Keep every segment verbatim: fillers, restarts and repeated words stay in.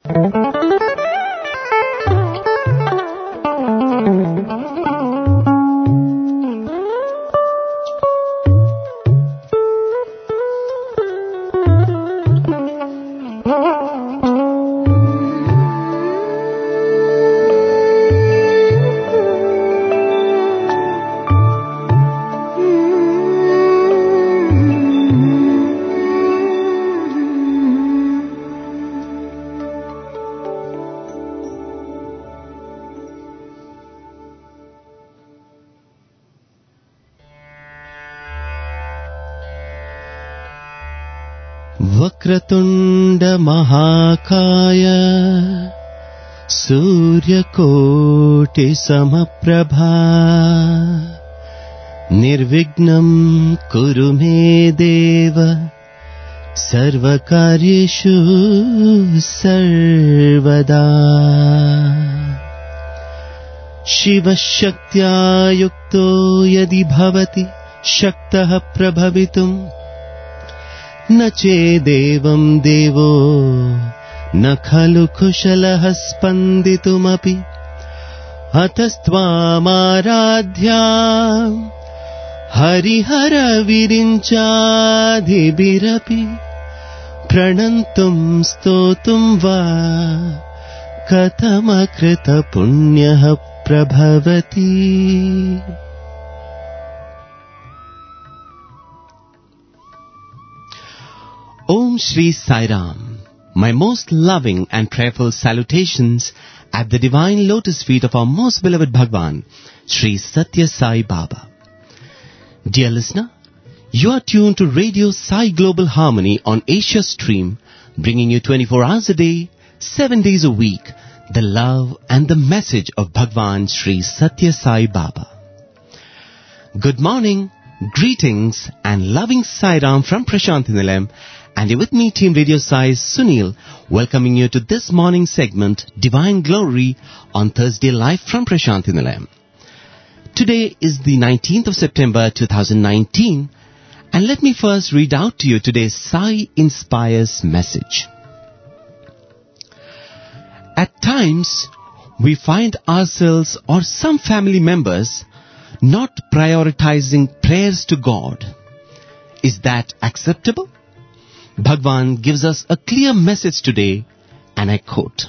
वक्रतुंड महाकाय सूर्यकोटि समप्रभा निर्विघ्नं कुरु मे देव सर्वकार्येषु सर्वदा। शिवशक्त्या युक्तो यदि भवति शक्तः प्रभवितुम् न चेदेवं देवो न खलु कुशलः स्पन्दितुमपि। अतस्त्वामाराध्या हरिहर विरिञ्चादिभिरपि प्रणन्तुं स्तोतुं वा कथमकृत पुण्यः प्रभवति। Om Shri Sai Ram. My most loving and prayerful salutations at the divine lotus feet of our most beloved Bhagwan, Shri Satya Sai Baba. Dear listener, you are tuned to Radio Sai Global Harmony on Asia Stream, bringing you twenty-four hours a day, seven days a week, the love and the message of Bhagwan Shri Satya Sai Baba. Good morning, greetings and loving Sai Ram from Prasanthi Nilayam. And you're with me, Team Radio Sai Sunil, welcoming you to this morning segment, Divine Glory, on Thursday live from Prasanthi Nilayam. Today is the nineteenth of September two thousand nineteen, and let me first read out to you today's Sai Inspires message. At times, we find ourselves or some family members not prioritizing prayers to God. Is that acceptable? Bhagwan gives us a clear message today, and I quote,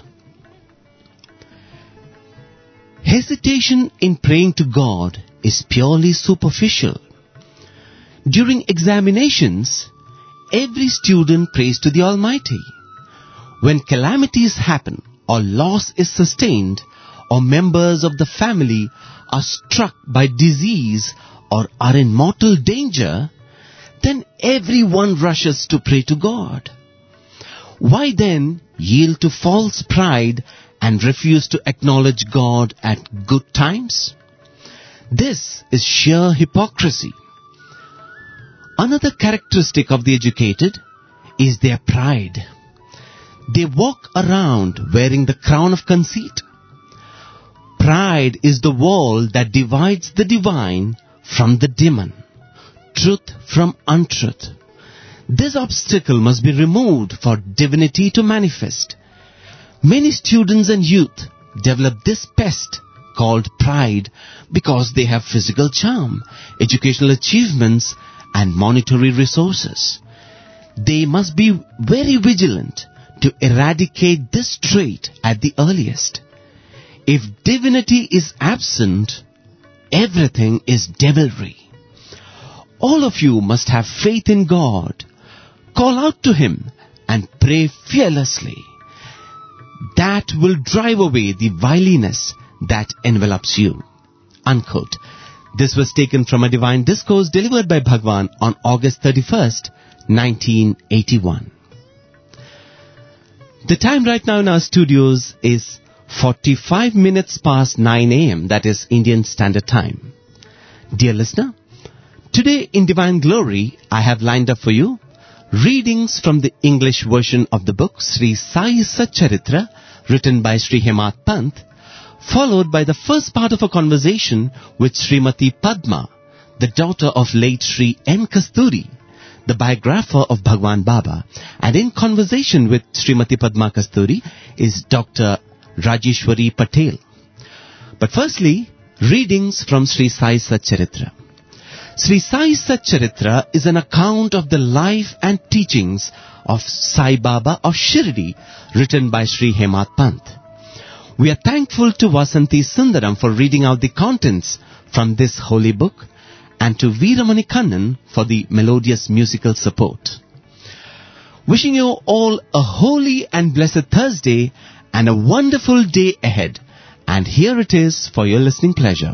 "Hesitation in praying to God is purely superficial. During examinations, every student prays to the Almighty. When calamities happen or loss is sustained or members of the family are struck by disease or are in mortal danger, then everyone rushes to pray to God. Why then yield to false pride and refuse to acknowledge God at good times? This is sheer hypocrisy. Another characteristic of the educated is their pride. They walk around wearing the crown of conceit. Pride is the wall that divides the divine from the demon, truth from untruth. This obstacle must be removed for divinity to manifest. Many students and youth develop this pest called pride because they have physical charm, educational achievements, and monetary resources. They must be very vigilant to eradicate this trait at the earliest. If divinity is absent, everything is devilry. All of you must have faith in God. Call out to Him and pray fearlessly. That will drive away the vileness that envelops you." Unquote. This was taken from a divine discourse delivered by Bhagwan on August thirty-first, nineteen eighty-one. The time right now in our studios is forty-five minutes past nine a.m. That is Indian Standard Time. Dear listener, today in Divine Glory, I have lined up for you readings from the English version of the book Sri Sai Satcharitra, written by Sri Hemat Pant, followed by the first part of a conversation with Srimati Padma, the daughter of late Sri N. Kasturi, the biographer of Bhagwan Baba, and in conversation with Srimati Padma Kasturi is Doctor Rajeshwari Patel. But firstly, readings from Sri Sai Satcharitra. Sri Sai Satcharitra is an account of the life and teachings of Sai Baba of Shirdi, written by Sri Hemat Pant. We are thankful to Vasanti Sundaram for reading out the contents from this holy book, and to Veeramani Kannan for the melodious musical support. Wishing you all a holy and blessed Thursday and a wonderful day ahead. And here it is for your listening pleasure.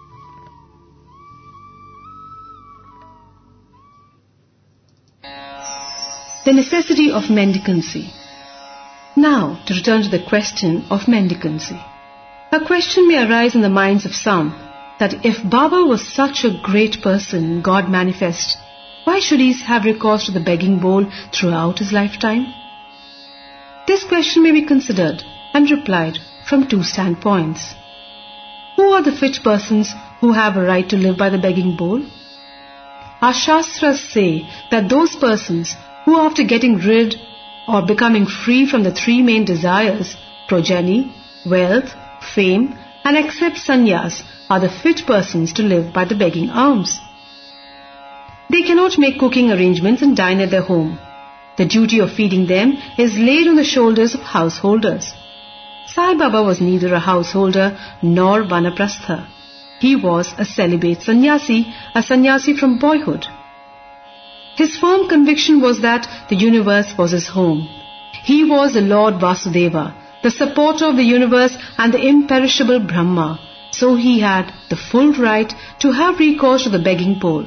The necessity of mendicancy. Now, to return to the question of mendicancy. A question may arise in the minds of some, that if Baba was such a great person, God manifest, why should he have recourse to the begging bowl throughout his lifetime? This question may be considered and replied from two standpoints. Who are the fit persons who have a right to live by the begging bowl? Our Shastras say that those persons who, after getting rid or becoming free from the three main desires, progeny, wealth, fame, and accept sannyas, are the fit persons to live by the begging alms. They cannot make cooking arrangements and dine at their home. The duty of feeding them is laid on the shoulders of householders. Sai Baba was neither a householder nor vanaprastha. He was a celibate sannyasi, a sannyasi from boyhood. His firm conviction was that the universe was his home. He was the Lord Vasudeva, the supporter of the universe and the imperishable Brahma. So he had the full right to have recourse to the begging bowl.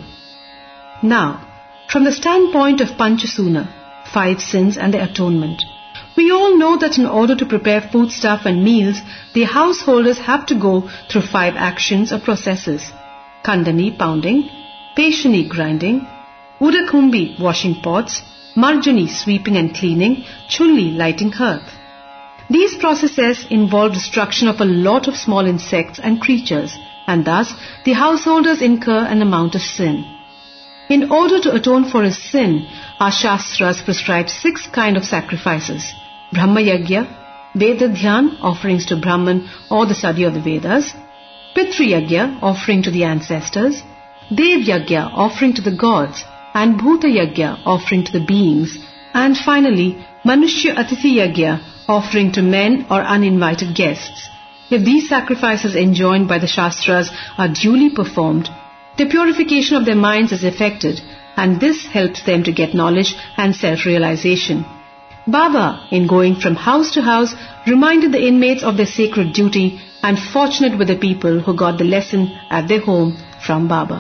Now, from the standpoint of Panchasuna, five sins and the atonement, we all know that in order to prepare foodstuff and meals, the householders have to go through five actions or processes: Khandani, pounding; Peshani, grinding; Udakumbi, washing pots; Marjani, sweeping and cleaning; Chulli, lighting hearth. These processes involve destruction of a lot of small insects and creatures, and thus the householders incur an amount of sin. In order to atone for his sin, our Shastras prescribe six kinds of sacrifices: Brahma Yagya, Veda Dhyan, offerings to Brahman or the study of the Vedas; Pitru Yagya, offering to the ancestors; Dev Yagya, offering to the gods; and Bhuta Yagya, offering to the beings; and finally Manushya Atithi Yagya, offering to men or uninvited guests. If these sacrifices enjoined by the Shastras are duly performed, the purification of their minds is effected, and this helps them to get knowledge and self-realization. Baba, in going from house to house, reminded the inmates of their sacred duty, and fortunate were the people who got the lesson at their home from Baba.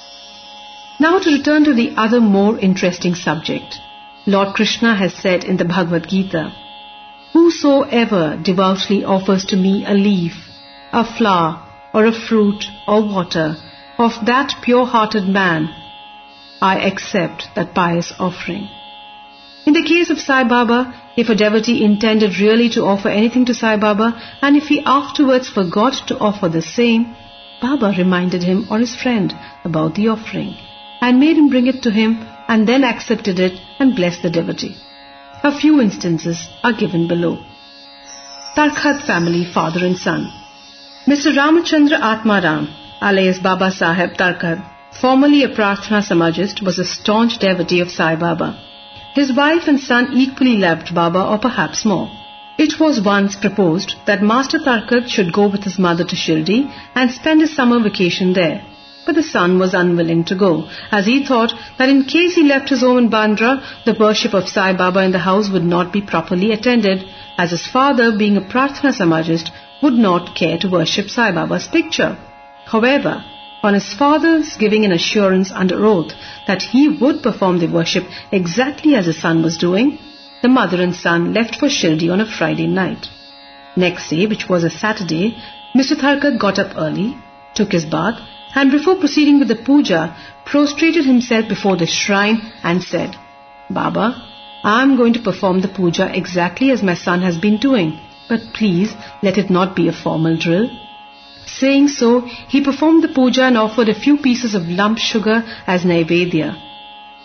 Now to return to the other more interesting subject. Lord Krishna has said in the Bhagavad Gita, "Whosoever devoutly offers to me a leaf, a flower, or a fruit, or water, of that pure-hearted man, I accept that pious offering." In the case of Sai Baba, if a devotee intended really to offer anything to Sai Baba, and if he afterwards forgot to offer the same, Baba reminded him or his friend about the offering, and made him bring it to him, and then accepted it and blessed the devotee. A few instances are given below. Tarkhat family, father and son. Mister Ramachandra Atmaram, alias Baba Saheb Tarkhat, formerly a Prarthana Samajist, was a staunch devotee of Sai Baba. His wife and son equally loved Baba, or perhaps more. It was once proposed that Master Tarkhat should go with his mother to Shirdi and spend his summer vacation there. But the son was unwilling to go, as he thought that in case he left his home in Bandra, the worship of Sai Baba in the house would not be properly attended, as his father, being a Prarthana Samajist, would not care to worship Sai Baba's picture. However, on his father's giving an assurance under oath that he would perform the worship exactly as his son was doing, the mother and son left for Shirdi on a Friday night. Next day, which was a Saturday, Mister Tarkhat got up early, took his bath, and before proceeding with the puja, prostrated himself before the shrine and said, "Baba, I am going to perform the puja exactly as my son has been doing, but please let it not be a formal drill." Saying so, he performed the puja and offered a few pieces of lump sugar as naivedya.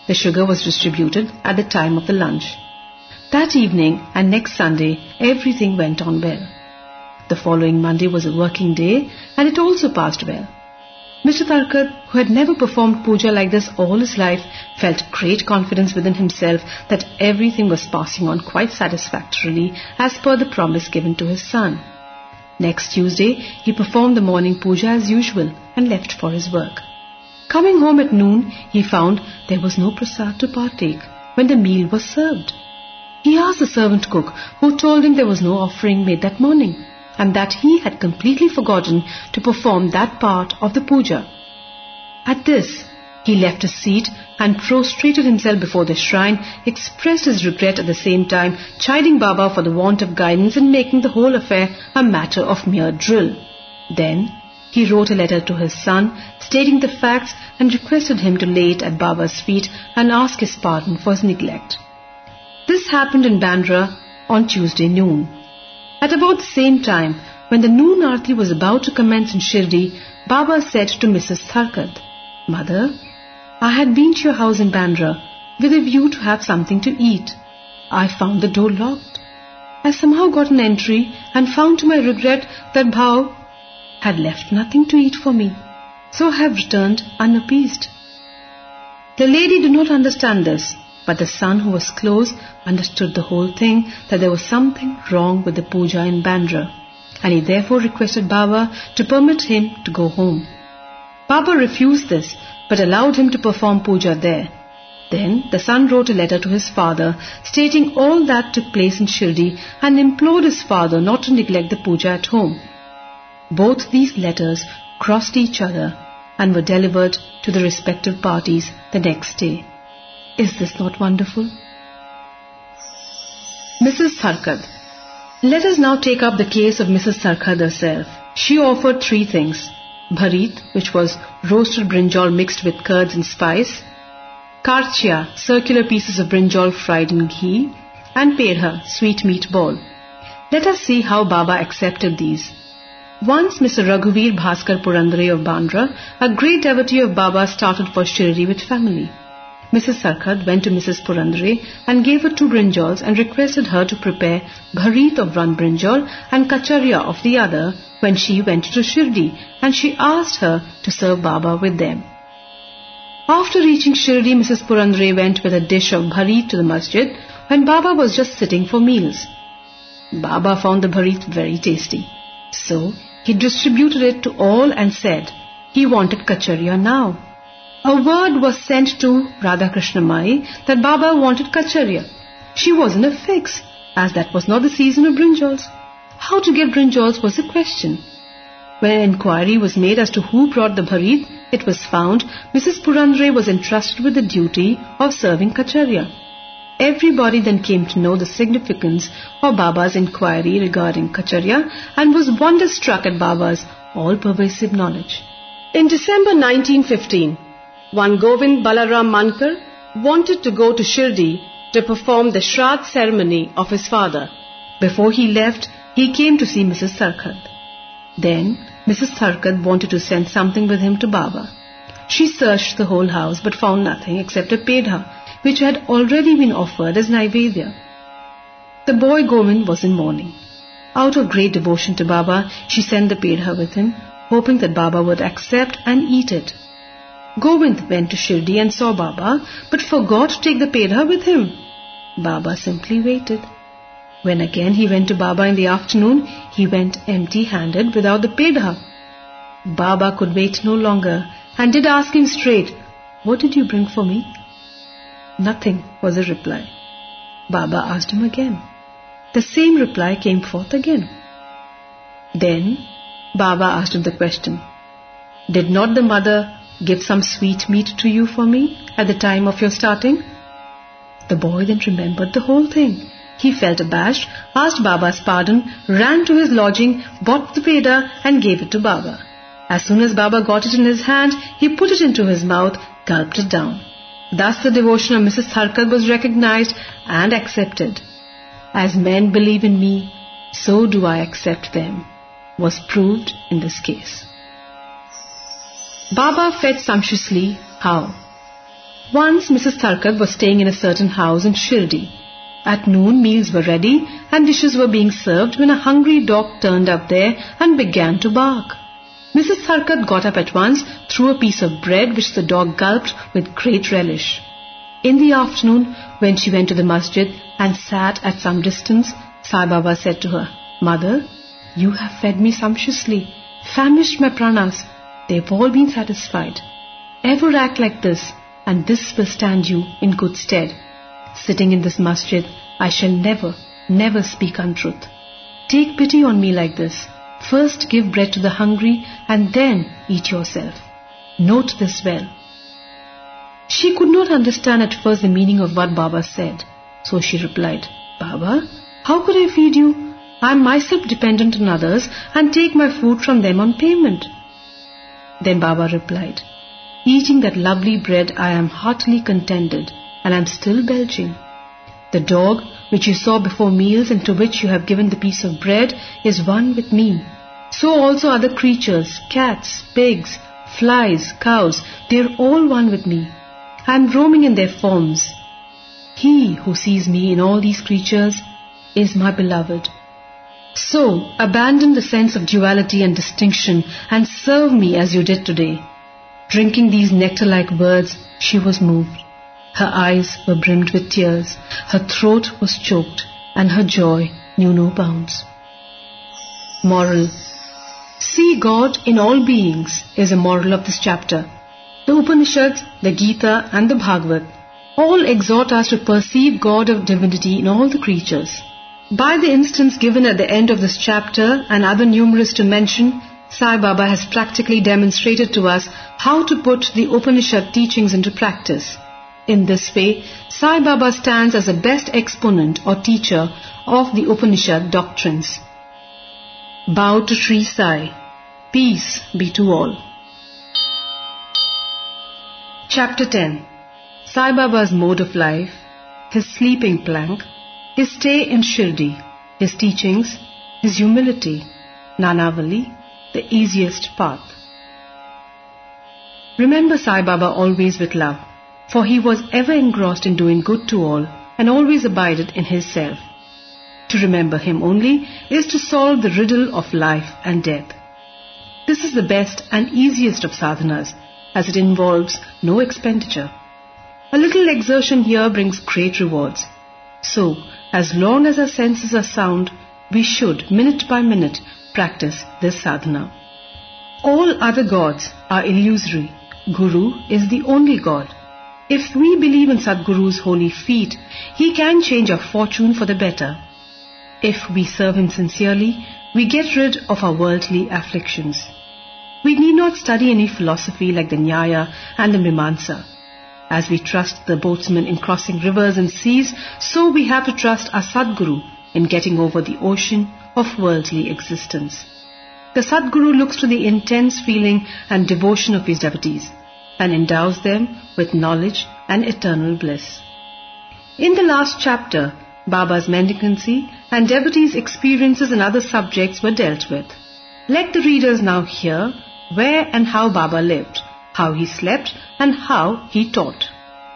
The sugar was distributed at the time of the lunch. That evening and next Sunday, everything went on well. The following Monday was a working day, and it also passed well. Mister Tarkad, who had never performed puja like this all his life, felt great confidence within himself that everything was passing on quite satisfactorily as per the promise given to his son. Next Tuesday, he performed the morning puja as usual and left for his work. Coming home at noon, he found there was no prasad to partake when the meal was served. He asked the servant cook, who told him there was no offering made that morning, and that he had completely forgotten to perform that part of the puja. At this, he left his seat and prostrated himself before the shrine, expressed his regret at the same time, chiding Baba for the want of guidance and making the whole affair a matter of mere drill. Then, he wrote a letter to his son, stating the facts and requested him to lay it at Baba's feet and ask his pardon for his neglect. This happened in Bandra on Tuesday noon. At about the same time, when the noon aarti was about to commence in Shirdi, Baba said to Missus Tarkad, "Mother, I had been to your house in Bandra with a view to have something to eat. I found the door locked. I somehow got an entry and found to my regret that Bhau had left nothing to eat for me, so I have returned unappeased." The lady did not understand this, but the son, who was close, understood the whole thing, that there was something wrong with the puja in Bandra, and he therefore requested Baba to permit him to go home. Baba refused this, but allowed him to perform puja there. Then the son wrote a letter to his father, stating all that took place in Shirdi, and implored his father not to neglect the puja at home. Both these letters crossed each other and were delivered to the respective parties the next day. Is this not wonderful? Missus Tarkad. Let us now take up the case of Missus Tarkad herself. She offered three things: bharit, which was roasted brinjal mixed with curds and spice; karchia, circular pieces of brinjal fried in ghee; and pedha, sweet meat ball. Let us see how Baba accepted these. Once Mister Raghuveer Bhaskar Purandare of Bandra, a great devotee of Baba, started for Shirdi with family. Missus Tarkad went to Missus Purandare and gave her two brinjals and requested her to prepare bharit of one brinjal and kacharia of the other when she went to Shirdi, and she asked her to serve Baba with them. After reaching Shirdi, Missus Purandare went with a dish of bharit to the masjid when Baba was just sitting for meals. Baba found the bharit very tasty, so he distributed it to all and said he wanted kacharia now. A word was sent to Radhakrishna Mai that Baba wanted kacharia. She was in a fix, as that was not the season of brinjals. How to get brinjals was the question. When an inquiry was made as to who brought the bharit, it was found Missus Purandare was entrusted with the duty of serving kacharia. Everybody then came to know the significance of Baba's inquiry regarding kacharia and was wonderstruck at Baba's all-pervasive knowledge. In December nineteen fifteen, one Govind Balaram Mankar wanted to go to Shirdi to perform the Shraddh ceremony of his father. Before he left, he came to see Missus Tarkad. Then, Missus Tarkad wanted to send something with him to Baba. She searched the whole house but found nothing except a pedha, which had already been offered as Naivedya. The boy Govind was in mourning. Out of great devotion to Baba, she sent the pedha with him, hoping that Baba would accept and eat it. Govind went to Shirdi and saw Baba, but forgot to take the pedha with him. Baba simply waited. When again he went to Baba in the afternoon, he went empty-handed without the pedha. Baba could wait no longer and did ask him straight, "What did you bring for me?" Nothing was the reply. Baba asked him again. The same reply came forth again. Then Baba asked him the question, "Did not the mother give some sweet meat to you for me at the time of your starting?" The boy then remembered the whole thing. He felt abashed, asked Baba's pardon, ran to his lodging, bought the pedha and gave it to Baba. As soon as Baba got it in his hand, he put it into his mouth, gulped it down. Thus the devotion of Missus Tarkad was recognized and accepted. As men believe in me, so do I accept them, was proved in this case. Baba fed sumptuously how? Once Missus Tharkat was staying in a certain house in Shirdi. At noon, meals were ready and dishes were being served when a hungry dog turned up there and began to bark. Missus Tharkat got up at once, threw a piece of bread which the dog gulped with great relish. In the afternoon, when she went to the masjid and sat at some distance, Sai Baba said to her, "Mother, you have fed me sumptuously, famished my pranas. They've all been satisfied. Ever act like this, and this will stand you in good stead. Sitting in this masjid, I shall never, never speak untruth. Take pity on me like this. First give bread to the hungry and then eat yourself. Note this well." She could not understand at first the meaning of what Baba said. So she replied, "Baba, how could I feed you? I am myself dependent on others and take my food from them on payment." Then Baba replied, "Eating that lovely bread I am heartily contented and I am still belching. The dog which you saw before meals and to which you have given the piece of bread is one with me. So also other creatures, cats, pigs, flies, cows, they are all one with me. I am roaming in their forms. He who sees me in all these creatures is my beloved. So abandon the sense of duality and distinction and serve me as you did today." Drinking these nectar-like words, she was moved. Her eyes were brimmed with tears, her throat was choked, and her joy knew no bounds. Moral: See God in all beings is a moral of this chapter. The Upanishads, the Gita and the Bhagavad all exhort us to perceive God of divinity in all the creatures. By the instance given at the end of this chapter and other numerous to mention, Sai Baba has practically demonstrated to us how to put the Upanishad teachings into practice. In this way, Sai Baba stands as the best exponent or teacher of the Upanishad doctrines. Bow to Sri Sai. Peace be to all. Chapter ten. Sai Baba's mode of life, his sleeping plank, his stay in Shirdi, his teachings, his humility, Nanavali, the easiest path. Remember Sai Baba always with love, for he was ever engrossed in doing good to all and always abided in his self. To remember him only is to solve the riddle of life and death. This is the best and easiest of sadhanas, as it involves no expenditure. A little exertion here brings great rewards. So, as long as our senses are sound, we should, minute by minute, practice this sadhana. All other gods are illusory. Guru is the only God. If we believe in Sadguru's holy feet, he can change our fortune for the better. If we serve him sincerely, we get rid of our worldly afflictions. We need not study any philosophy like the Nyaya and the Mimamsa. As we trust the boatsman in crossing rivers and seas, so we have to trust our Sadguru in getting over the ocean of worldly existence. The Sadguru looks to the intense feeling and devotion of his devotees and endows them with knowledge and eternal bliss. In the last chapter, Baba's mendicancy and devotees' experiences and other subjects were dealt with. Let the readers now hear where and how Baba lived, how he slept and how he taught.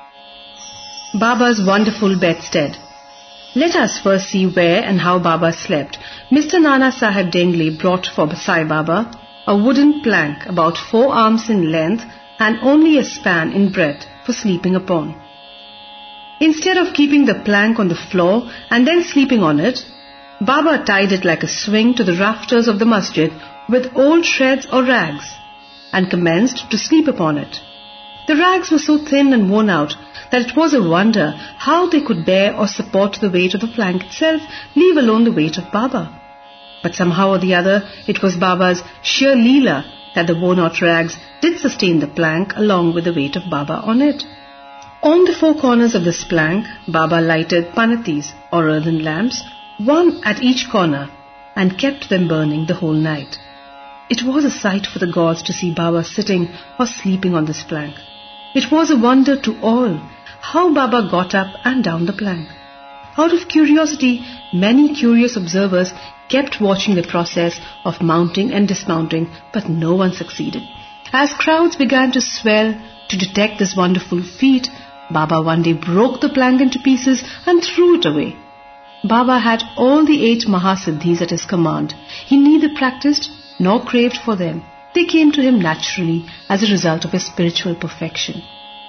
Baba's wonderful bedstead. Let us first see where and how Baba slept. Mister Nana Sahib Dengle brought for Sai Baba a wooden plank about four arms in length and only a span in breadth for sleeping upon. Instead of keeping the plank on the floor and then sleeping on it, Baba tied it like a swing to the rafters of the masjid with old shreds or rags and commenced to sleep upon it. The rags were so thin and worn out that it was a wonder how they could bear or support the weight of the plank itself, leave alone the weight of Baba. But somehow or the other, it was Baba's sheer leela that the worn-out rags did sustain the plank along with the weight of Baba on it. On the four corners of this plank, Baba lighted panatis or earthen lamps, one at each corner, and kept them burning the whole night. It was a sight for the gods to see Baba sitting or sleeping on this plank. It was a wonder to all how Baba got up and down the plank. Out of curiosity, many curious observers kept watching the process of mounting and dismounting, but no one succeeded. As crowds began to swell, To detect this wonderful feat, Baba one day broke the plank into pieces and threw it away. Baba had all the eight Mahasiddhis at his command. He neither practiced nor craved for them. They came to him naturally as a result of his spiritual perfection.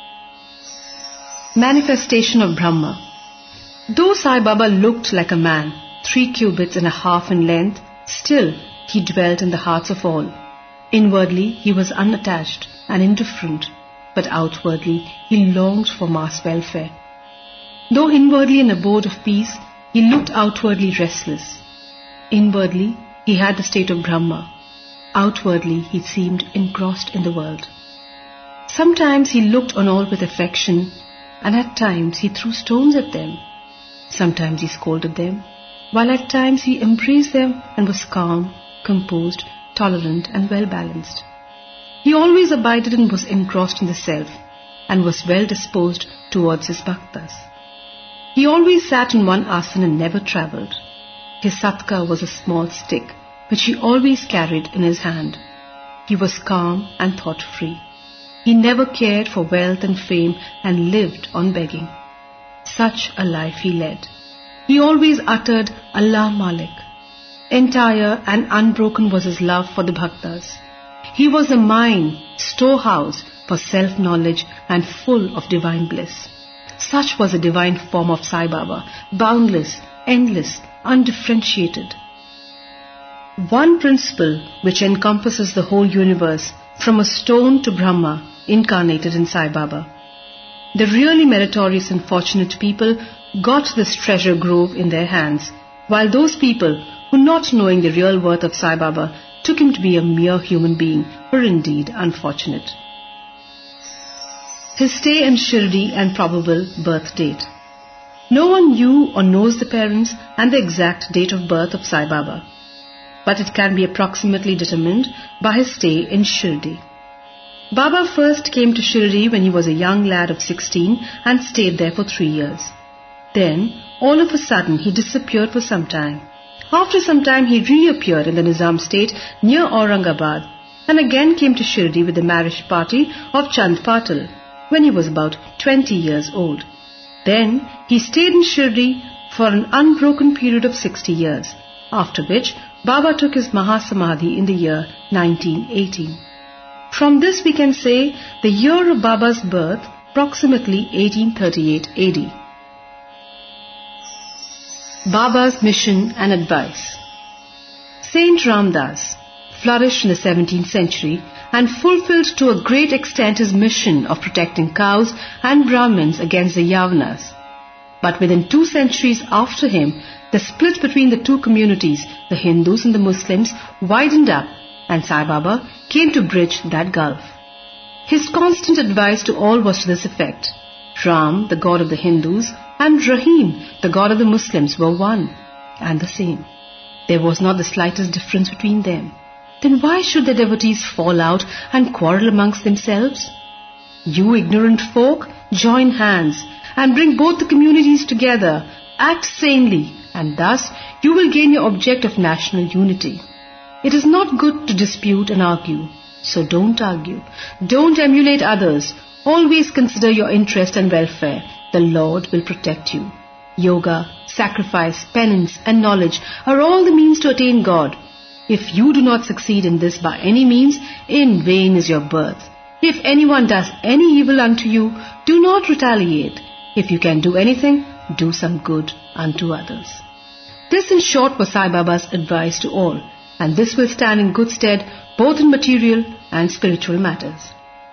Manifestation of Brahma. Though Sai Baba looked like a man, three cubits and a half in length, still he dwelt in the hearts of all. Inwardly he was unattached and indifferent, but outwardly he longed for mass welfare. Though inwardly an abode of peace, he looked outwardly restless. Inwardly he had the state of Brahma. Outwardly he seemed engrossed in the world. Sometimes he looked on all with affection, and at times he threw stones at them. Sometimes he scolded them, while at times he embraced them and was calm, composed, tolerant and well-balanced. He always abided and was engrossed in the self, and was well disposed towards his bhaktas. He always sat in one asana and never travelled. His satka was a small stick, which he always carried in his hand. He was calm and thought-free. He never cared for wealth and fame and lived on begging. Such a life he led. He always uttered Allah Malik. Entire and unbroken was his love for the bhaktas. He was a mine, storehouse for self-knowledge and full of divine bliss. Such was the divine form of Sai Baba, boundless, endless, undifferentiated. One principle which encompasses the whole universe, from a stone to Brahma, incarnated in Sai Baba. The really meritorious and fortunate people got this treasure grove in their hands, while those people who, not knowing the real worth of Sai Baba, took him to be a mere human being, were indeed unfortunate. His stay in Shirdi and probable birth date. No one knew or knows the parents and the exact date of birth of Sai Baba, but it can be approximately determined by his stay in Shirdi. Baba first came to Shirdi when he was a young lad of sixteen and stayed there for three years. Then, all of a sudden, he disappeared for some time. After some time, he reappeared in the Nizam state near Aurangabad and again came to Shirdi with the marriage party of Chand Patil when he was about twenty years old. Then, he stayed in Shirdi for an unbroken period of sixty years, after which Baba took his Mahasamadhi in the year nineteen eighteen. From this we can say the year of Baba's birth, approximately eighteen thirty-eight A D. Baba's mission and advice. Saint Ramdas flourished in the seventeenth century and fulfilled to a great extent his mission of protecting cows and Brahmins against the Yavanas. But within two centuries after him, the split between the two communities, the Hindus and the Muslims, widened up, and Sai Baba came to bridge that gulf. His constant advice to all was to this effect: Ram, the god of the Hindus, and Rahim, the god of the Muslims, were one and the same. There was not the slightest difference between them. Then why should the devotees fall out and quarrel amongst themselves? You ignorant folk, join hands and bring both the communities together. Act sanely, and thus you will gain your object of national unity. It is not good to dispute and argue, so don't argue. Don't emulate others. Always consider your interest and welfare. The Lord will protect you. Yoga, sacrifice, penance and knowledge are all the means to attain God. If you do not succeed in this by any means, in vain is your birth. If anyone does any evil unto you, do not retaliate. If you can do anything, do some good unto others. This in short was Sai Baba's advice to all, and this will stand in good stead both in material and spiritual matters.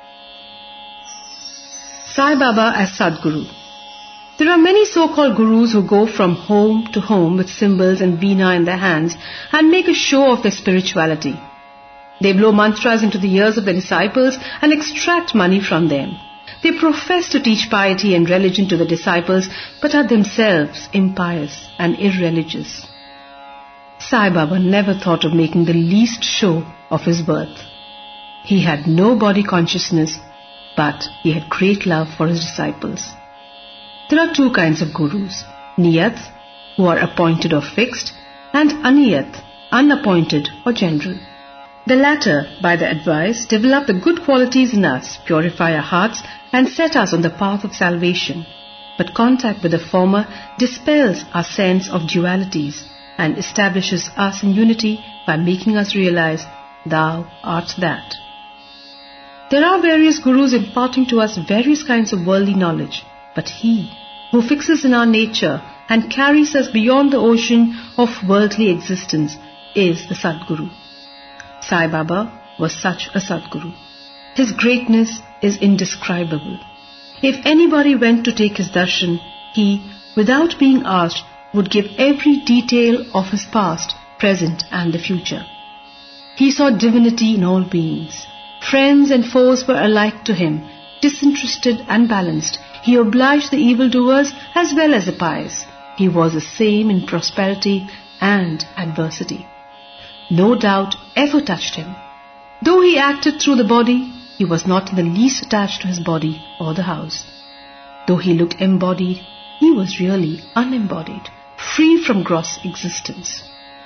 Sai Baba as Sadguru. There are many so-called gurus who go from home to home with cymbals and veena in their hands and make a show of their spirituality. They blow mantras into the ears of their disciples and extract money from them. They profess to teach piety and religion to the disciples, but are themselves impious and irreligious. Sai Baba never thought of making the least show of his birth. He had no body consciousness, but he had great love for his disciples. There are two kinds of gurus: Niyat, who are appointed or fixed, and Aniyat, unappointed or general. The latter, by their advice, develop the good qualities in us, purify our hearts, and set us on the path of salvation. But contact with the former dispels our sense of dualities and establishes us in unity by making us realize, Thou art that. There are various gurus imparting to us various kinds of worldly knowledge, but he who fixes in our nature and carries us beyond the ocean of worldly existence is the Sadguru. Sai Baba was such a Sadguru. His greatness is indescribable. If anybody went to take his darshan, he, without being asked, would give every detail of his past, present and the future. He saw divinity in all beings. Friends and foes were alike to him, disinterested and balanced. He obliged the evildoers as well as the pious. He was the same in prosperity and adversity. No doubt ever touched him. Though he acted through the body, he was not in the least attached to his body or the house. Though he looked embodied, he was really unembodied, free from gross existence.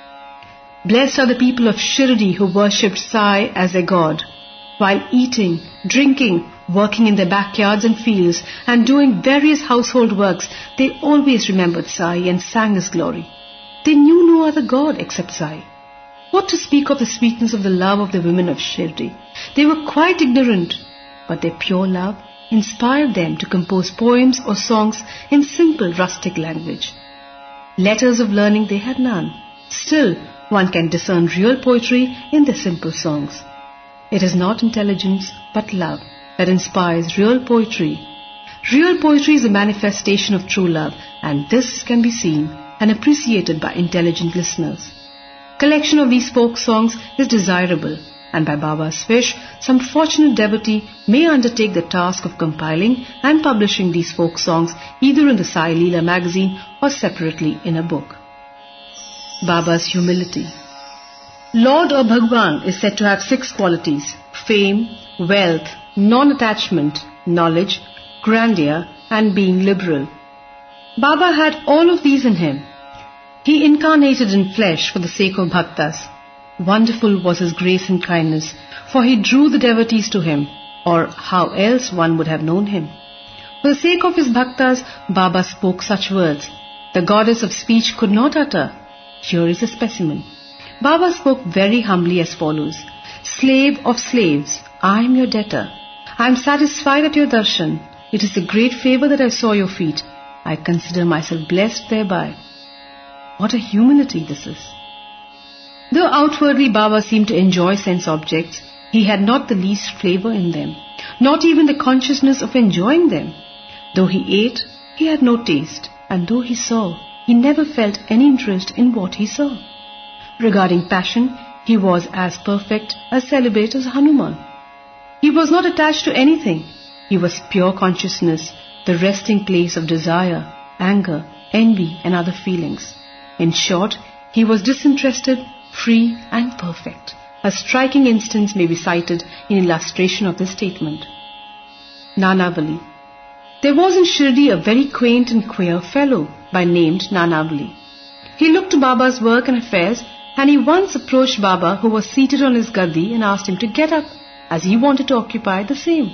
Blessed are the people of Shirdi who worshipped Sai as their god. While eating, drinking, working in their backyards and fields, and doing various household works, they always remembered Sai and sang his glory. They knew no other god except Sai. What to speak of the sweetness of the love of the women of Shirdi? They were quite ignorant, but their pure love inspired them to compose poems or songs in simple rustic language. Letters of learning they had none. Still, one can discern real poetry in their simple songs. It is not intelligence, but love that inspires real poetry. Real poetry is a manifestation of true love, and this can be seen and appreciated by intelligent listeners. Collection of these folk songs is desirable, and by Baba's wish, some fortunate devotee may undertake the task of compiling and publishing these folk songs either in the Sai Leela magazine or separately in a book. Baba's humility. Lord or Bhagwan is said to have six qualities: fame, wealth, non-attachment, knowledge, grandeur, and being liberal. Baba had all of these in him. He incarnated in flesh for the sake of bhaktas. Wonderful was his grace and kindness, for he drew the devotees to him, or how else one would have known him. For the sake of his bhaktas, Baba spoke such words the goddess of speech could not utter. Here is a specimen. Baba spoke very humbly as follows: Slave of slaves, I am your debtor. I am satisfied at your darshan. It is a great favour that I saw your feet. I consider myself blessed thereby. What a humility this is! Though outwardly Baba seemed to enjoy sense objects, he had not the least flavour in them, not even the consciousness of enjoying them. Though he ate, he had no taste, and though he saw, he never felt any interest in what he saw. Regarding passion, he was as perfect a celibate as Hanuman. He was not attached to anything. He was pure consciousness, the resting place of desire, anger, envy and other feelings. In short, he was disinterested, free and perfect. A striking instance may be cited in illustration of this statement. Nanavali. There was in Shirdi a very quaint and queer fellow by named Nanavali. He looked to Baba's work and affairs, and he once approached Baba, who was seated on his gaddi, and asked him to get up, as he wanted to occupy the same.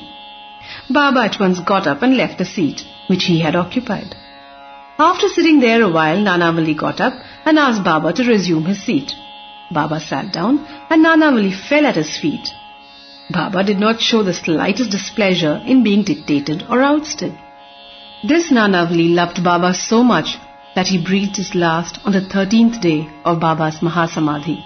Baba at once got up and left the seat which he had occupied. After sitting there a while, Nanavali got up and asked Baba to resume his seat. Baba sat down and Nanavali fell at his feet. Baba did not show the slightest displeasure in being dictated or ousted. This Nanavali loved Baba so much that he breathed his last on the thirteenth day of Baba's Mahasamadhi.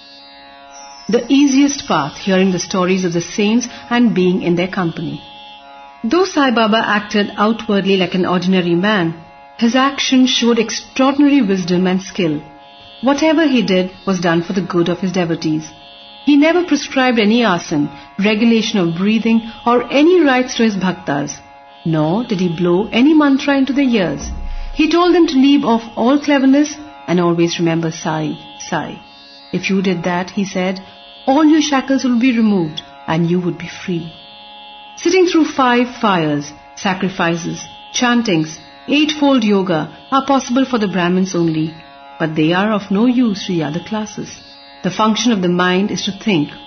The easiest path, hearing the stories of the saints and being in their company. Though Sai Baba acted outwardly like an ordinary man, his actions showed extraordinary wisdom and skill. Whatever he did was done for the good of his devotees. He never prescribed any asan, regulation of breathing or any rites to his bhaktas, nor did he blow any mantra into their ears. He told them to leave off all cleverness and always remember Sai, Sai. If you did that, he said, all your shackles will be removed and you would be free. Sitting through five fires, sacrifices, chantings, eightfold yoga are possible for the Brahmins only, but they are of no use to the other classes. The function of the mind is to think,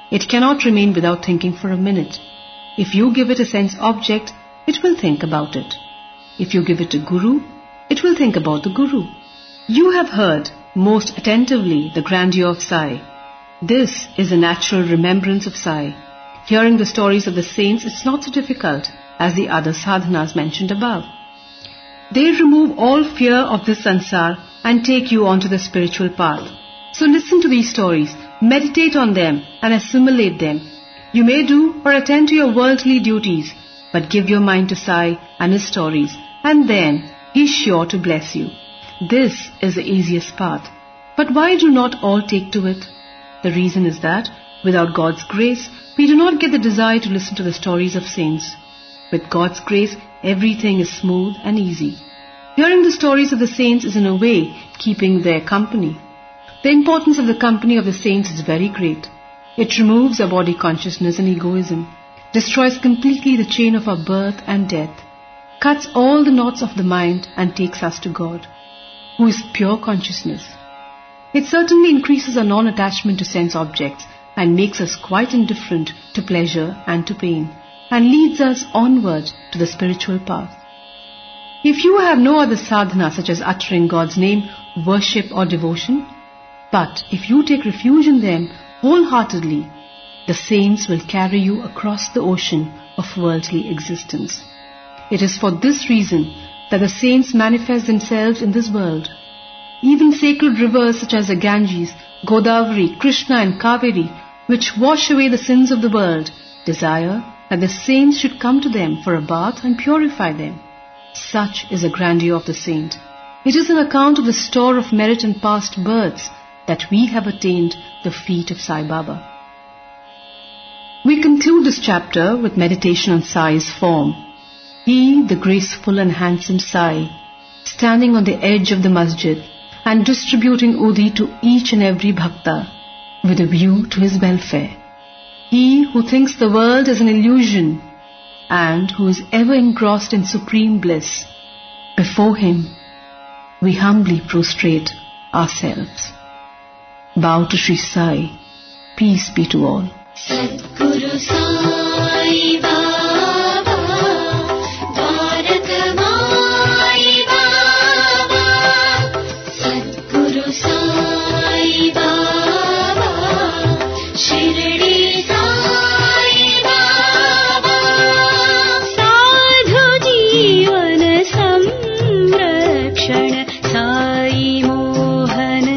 It cannot remain without thinking for a minute. If you give it a sense object, it will think about it. If you give it a guru, it will think about the guru. You have heard most attentively the grandeur of Sai. This is a natural remembrance of Sai. Hearing the stories of the saints is not so difficult as the other sadhanas mentioned above. They remove all fear of this sansar and take you onto the spiritual path. So listen to these stories, meditate on them and assimilate them. You may do or attend to your worldly duties, but give your mind to Sai and his stories, and then he is sure to bless you. This is the easiest path. But why do not all take to it? The reason is that, without God's grace, we do not get the desire to listen to the stories of saints. With God's grace, everything is smooth and easy. Hearing the stories of the saints is in a way keeping their company. The importance of the company of the saints is very great. It removes our body consciousness and egoism, destroys completely the chain of our birth and death, cuts all the knots of the mind and takes us to God, who is pure consciousness. It certainly increases our non-attachment to sense objects and makes us quite indifferent to pleasure and to pain, and leads us onward to the spiritual path. If you have no other sadhana such as uttering God's name, worship or devotion, but if you take refuge in them wholeheartedly, the saints will carry you across the ocean of worldly existence. It is for this reason that the saints manifest themselves in this world. Even sacred rivers such as the Ganges, Godavari, Krishna and Kaveri, which wash away the sins of the world, desire that the saints should come to them for a bath and purify them. Such is the grandeur of the saint. It is an account of the store of merit and past births that we have attained the feet of Sai Baba. We conclude this chapter with meditation on Sai's form. He, the graceful and handsome Sai, standing on the edge of the masjid and distributing udi to each and every bhakta with a view to his welfare. He who thinks the world is an illusion and who is ever engrossed in supreme bliss. Before him, we humbly prostrate ourselves. Bow to Sri Sai. Peace be to all. Sadguru Sai Baba, Dwarak Mai Baba, Sadguru Sai Baba, Shirdi Sai Baba, Sadhu Jeevan Samrakshana Sai Mohan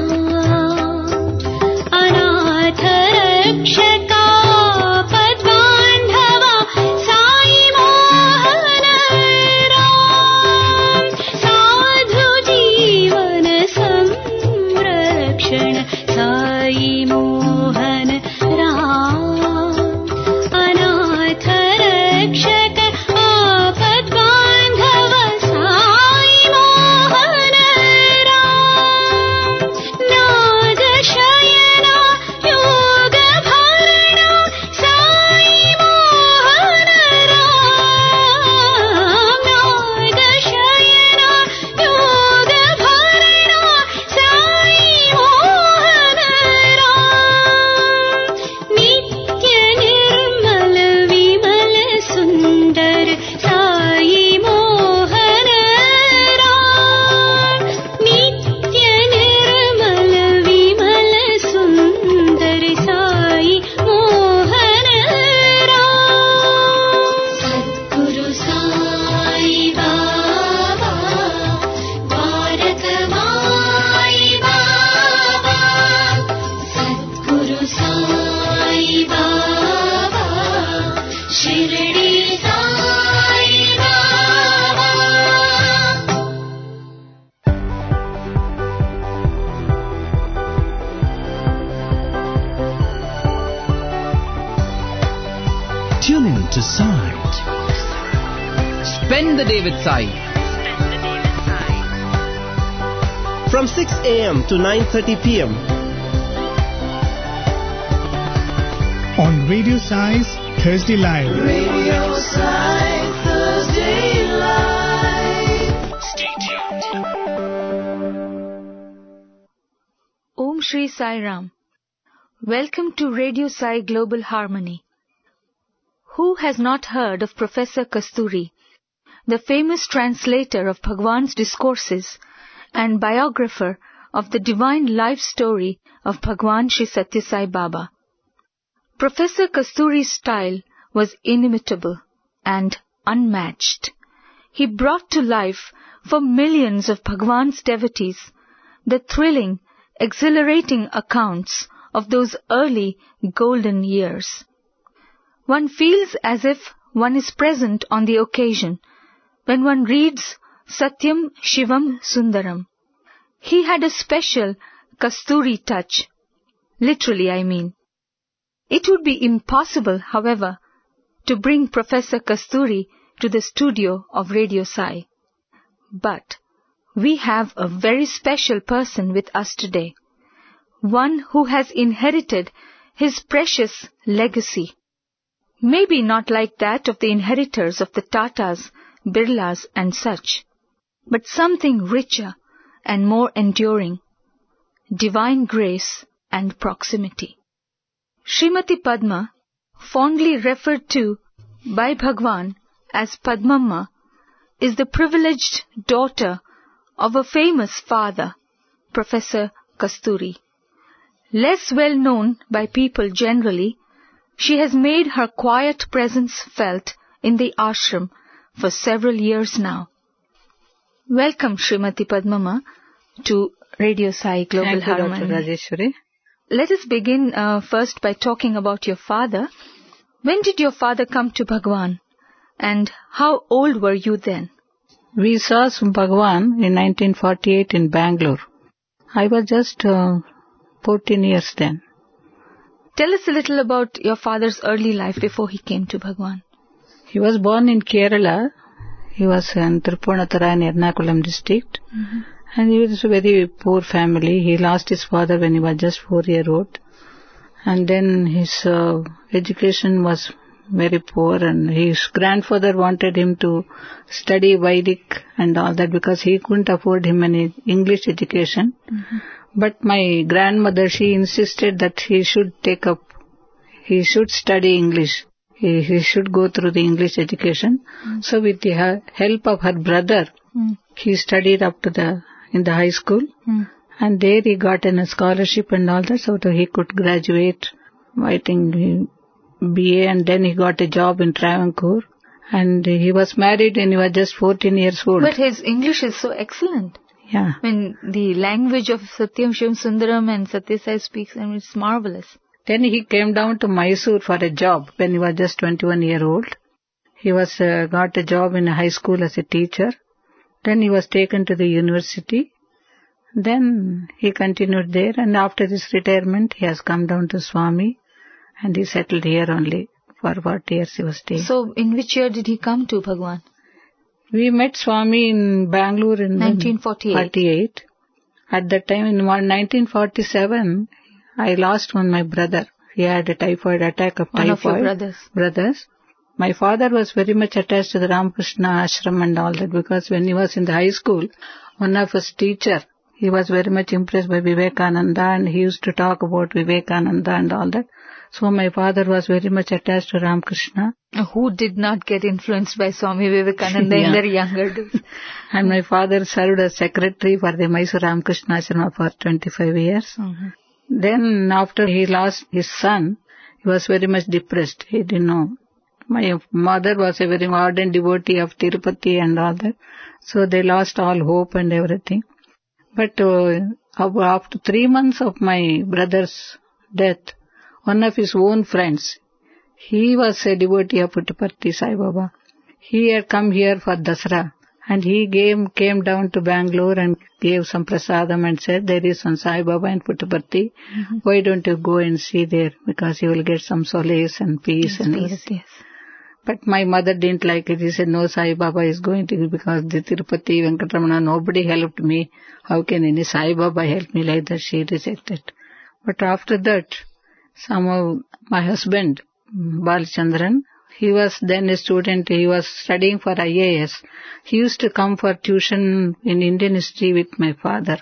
Tune in to Sai. Spend the day with Sai. From six a.m. to nine thirty p.m. on Radio Sai's Thursday Live. Radio Sai Thursday Live. Stay tuned. Om Shri Sai Ram. Welcome to Radio Sai Global Harmony. Who has not heard of Professor Kasturi, the famous translator of Bhagwan's discourses and biographer of the divine life story of Bhagwan Shri Satya Sai Baba? Professor Kasturi's style was inimitable and unmatched. He brought to life for millions of Bhagwan's devotees the thrilling, exhilarating accounts of those early golden years. One feels as if one is present on the occasion when one reads Satyam Shivam Sundaram. He had a special Kasturi touch. Literally, I mean. It would be impossible, however, to bring Professor Kasturi to the studio of Radio Sai. But we have a very special person with us today. One who has inherited his precious legacy. Maybe not like that of the inheritors of the Tatas, Birlas and such, but something richer and more enduring. Divine grace and proximity. Srimati Padma, fondly referred to by Bhagwan as Padmamma, is the privileged daughter of a famous father, Professor Kasturi. Less well known by people generally, she has made her quiet presence felt in the ashram for several years now. Welcome, Srimati Padmamma, to Radio Sai Global Thank you, Harmony. Doctor Rajeshwari. Let us begin uh, first by talking about your father. When did your father come to Bhagwan? And how old were you then? We saw Bhagwan in nineteen forty-eight in Bangalore. I was just uh, fourteen years then. Tell us a little about your father's early life before he came to Bhagwan. He was born in Kerala. He was in Tripunatara in Ernakulam district. Mm-hmm. And he was a very poor family. He lost his father when he was just four years old. And then his uh, education was very poor, and his grandfather wanted him to study Vedic and all that because he couldn't afford him any English education. Mm-hmm. But my grandmother, she insisted that he should take up, he should study English. He, he should go through the English education. Mm-hmm. So with the help of her brother, mm-hmm. he studied up to the, in the high school. Mm-hmm. And there he got a scholarship and all that, so that he could graduate, I think, B A, and then he got a job in Travancore. And he was married when he was just fourteen years old. But his English is so excellent. Yeah. I mean, the language of Satyam Shivam Sundaram and Satya Sai speaks, I mean, it's marvelous. Then he came down to Mysore for a job when he was just twenty-one years old. He was uh, got a job in a high school as a teacher. Then he was taken to the university. Then he continued there, and after his retirement, he has come down to Swami, and he settled here only. For what years he was staying. So, in which year did he come to Bhagwan? We met Swami in Bangalore in nineteen forty-eight. forty-eight. At that time, in nineteen forty-seven, I lost one my brother. He had a typhoid attack of one typhoid. One of your brothers. Brothers. My father was very much attached to the Ramakrishna ashram and all that, because when he was in the high school, one of his teacher, he was very much impressed by Vivekananda, and he used to talk about Vivekananda and all that. So my father was very much attached to Ramakrishna. Who did not get influenced by Swami Vivekananda yeah. in their younger days? And my father served as secretary for the Mysore Ramakrishna Ashrama for twenty-five years. Mm-hmm. Then after he lost his son, he was very much depressed. He didn't know. My mother was a very ardent devotee of Tirupati and all that. So they lost all hope and everything. But uh, after three months of my brother's death, one of his own friends, he was a devotee of Puttaparthi Sai Baba. He had come here for Dasara, and he came, came down to Bangalore and gave some prasadam and said, there is some Sai Baba in Puttaparthi. Mm-hmm. Why don't you go and see there, because you will get some solace and peace yes, and peace, everything. Yes. But my mother didn't like it. He said, no, Sai Baba is going to, because the Tirupati, Venkatramana, nobody helped me. How can any Sai Baba help me like that? She rejected. But after that, somehow my husband, Balchandran, he was then a student, he was studying for I A S. He used to come for tuition in Indian history with my father.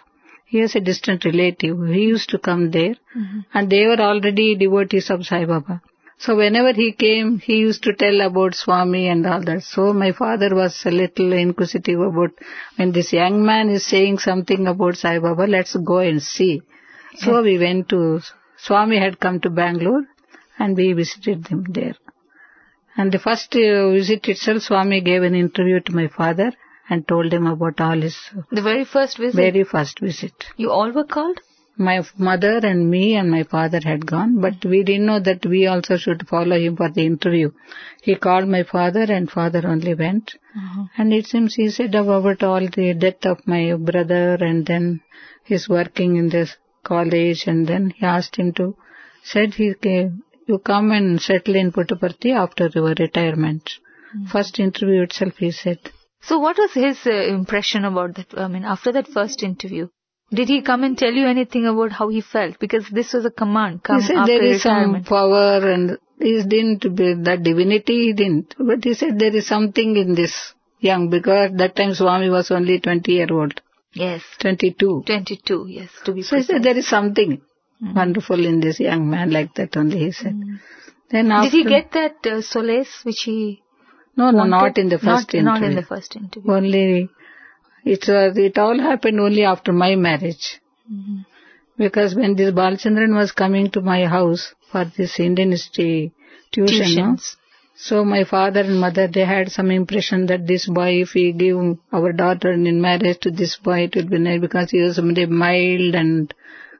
He was a distant relative. He used to come there. Mm-hmm. And they were already devotees of Sai Baba. So whenever he came, he used to tell about Swami and all that. So my father was a little inquisitive about, when this young man is saying something about Sai Baba, let's go and see. So yeah. we went to, Swami had come to Bangalore and we visited him there. And the first uh, visit itself, Swami gave an interview to my father and told him about all his... The very first visit? Very first visit. You all were called? My mother and me and my father had gone, but we didn't know that we also should follow him for the interview. He called my father and father only went. Uh-huh. And it seems he said about all the death of my brother and then his working in this college, and then he asked him to, said he came, you come and settle in Puttaparthi after your retirement. Mm-hmm. First interview itself, he said. So what was his uh, impression about that, I mean, after that first interview? Did he come and tell you anything about how he felt? Because this was a command, come he said after there is retirement. Some power, and he didn't, that divinity he didn't. But he said there is something in this young, because that time Swami was only twenty year old. Yes. twenty-two. twenty-two, yes, to be So precise. he said there is something mm. wonderful in this young man, like that only he said. Mm. Then after, did he get that uh, solace which he No, wanted? no, not in the first not, interview. Not in the first interview. Only, it, was, it all happened only after my marriage. Mm-hmm. Because when this Balchandran was coming to my house for this Indian history tuition, no? So my father and mother, they had some impression that this boy, if we give our daughter in marriage to this boy, it will be nice, because he was somebody mild, and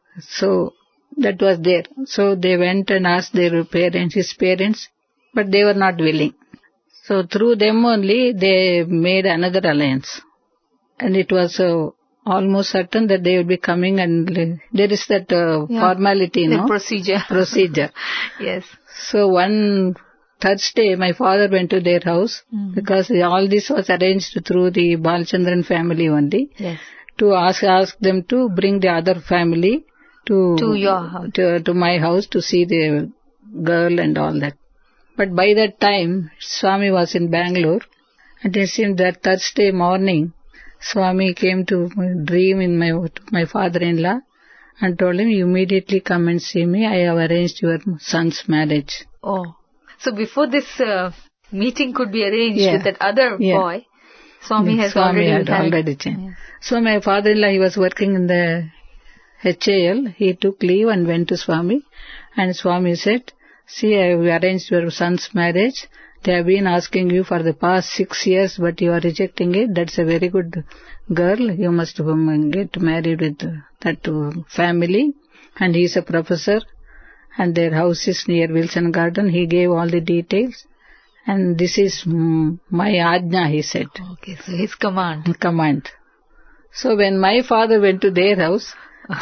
so that was there. So they went and asked their parents, his parents, but they were not willing. So through them only, they made another alliance. And it was uh, almost certain that they would be coming, and there is that uh, yeah. formality, the no? procedure. Procedure. Yes. So one Thursday, my father went to their house, mm-hmm. because all this was arranged through the Balchandran family only. Yes. To ask ask them to bring the other family to to your house, to, to my house to see the girl and all that. But by that time, Swami was in Bangalore, and it seemed that Thursday morning, Swami came to dream in my to my father-in-law and told him, you immediately come and see me. I have arranged your son's marriage. Oh. So before this uh, meeting could be arranged yeah. with that other yeah. boy, Swami has Swami already had had, already changed. Yeah. So my father-in-law, he was working in the H A L. He took leave and went to Swami. And Swami said, see, I have arranged your son's marriage. They have been asking you for the past six years, but you are rejecting it. That's a very good girl. You must get married with that family. And he is a professor. And their house is near Wilson Garden. He gave all the details. And this is mm, my ajna, he said. Okay, so his command. Command. So when my father went to their house,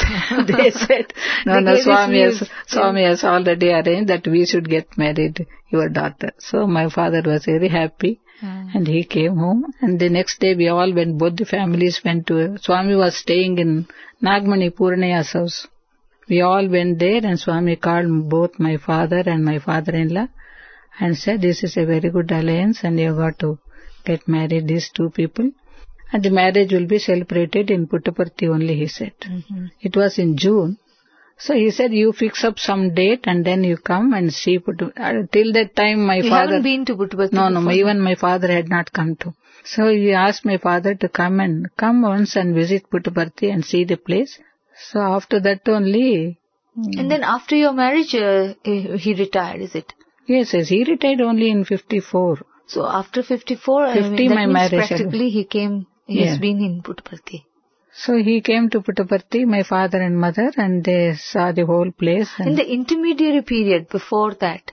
they said, no, no, Swami has, Swami has already arranged that we should get married, your daughter. So my father was very happy. Mm. And he came home. And the next day we all went, both the families went to, Swami was staying in Nagmani, Purnaya's house. We all went there, and Swami called both my father and my father-in-law and said, this is a very good alliance, and you got to get married, these two people. And the marriage will be celebrated in Puttaparthi only, he said. Mm-hmm. It was in June. So he said, you fix up some date and then you come and see Puttaparthi. Uh, till that time my you father... You haven't been to Puttaparthi No, no, before? even my father had not come to. So he asked my father to come and come once and visit Puttaparthi and see the place. So after that only... And then after your marriage, uh, he retired, is it? Yes, yes, he retired only in fifty-four. So after fifty-four, fifty, I mean, that my means marriage practically he came, he yeah. has been in Puttaparthi. So he came to Puttaparthi, my father and mother, and they saw the whole place. And in the intermediary period before that,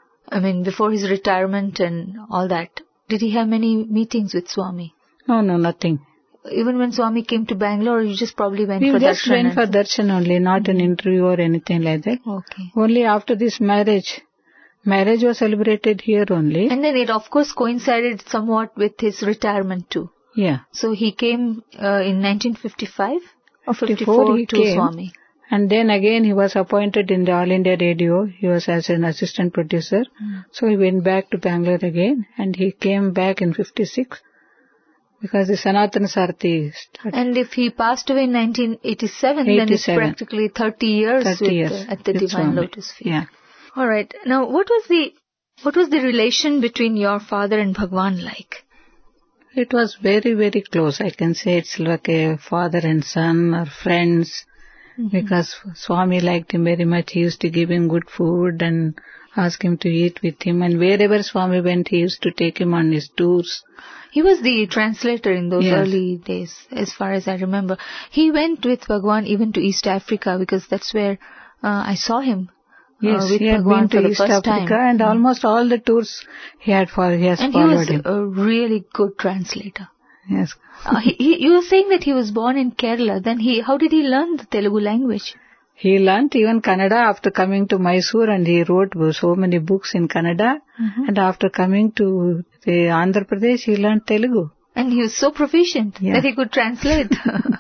I mean, before his retirement and all that, did he have many meetings with Swami? No, no, nothing. Even when Swami came to Bangalore, you just probably went we for just darshan? We just went for darshan only, not mm-hmm. an interview or anything like that. Okay. Only after this marriage. Marriage was celebrated here only. And then it of course coincided somewhat with his retirement too. Yeah. So he came uh, in nineteen fifty-five or fifty-four he to came. Swami. And then again he was appointed in the All India Radio. He was as an assistant producer. Mm. So he went back to Bangalore again, and he came back in fifty-six. Because the Sanatana Sarthi started. And if he passed away in nineteen eighty-seven, then it's practically thirty years, thirty with, years uh, at the with Divine Swami. Lotus feet. Yeah. All right. Now, what was the what was the relation between your father and Bhagwan like? It was very, very close. I can say it's like a father and son or friends. Mm-hmm. Because Swami liked him very much. He used to give him good food and ask him to eat with him. And wherever Swami went, he used to take him on his tours. He was the translator in those yes. early days, as far as I remember. He went with Bhagwan even to East Africa, because that's where uh, I saw him. Yes, uh, with he had Bhagwan been to for the East first Africa time. and mm. almost all the tours he had for, he has and followed he was him. a really good translator. Yes. uh, he, he, you were saying that he was born in Kerala. Then he, how did he learn the Telugu language? He learnt even Kannada after coming to Mysore, and he wrote so many books in Kannada. Mm-hmm. And after coming to the Andhra Pradesh, he learnt Telugu. And he was so proficient yeah. that he could translate.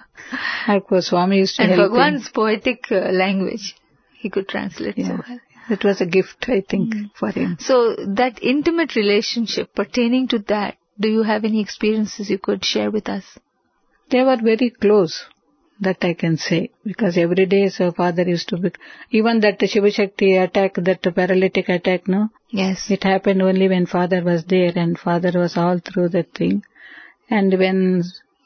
Of course, Swami used to and help Bhagwan's him. poetic uh, language, he could translate yeah. so well. It was a gift, I think, mm. for him. So that intimate relationship, pertaining to that, do you have any experiences you could share with us? They were very close, that I can say, because every day so father used to be, even that Shiva Shakti attack, that paralytic attack, no? Yes. It happened only when father was there, and father was all through that thing. And when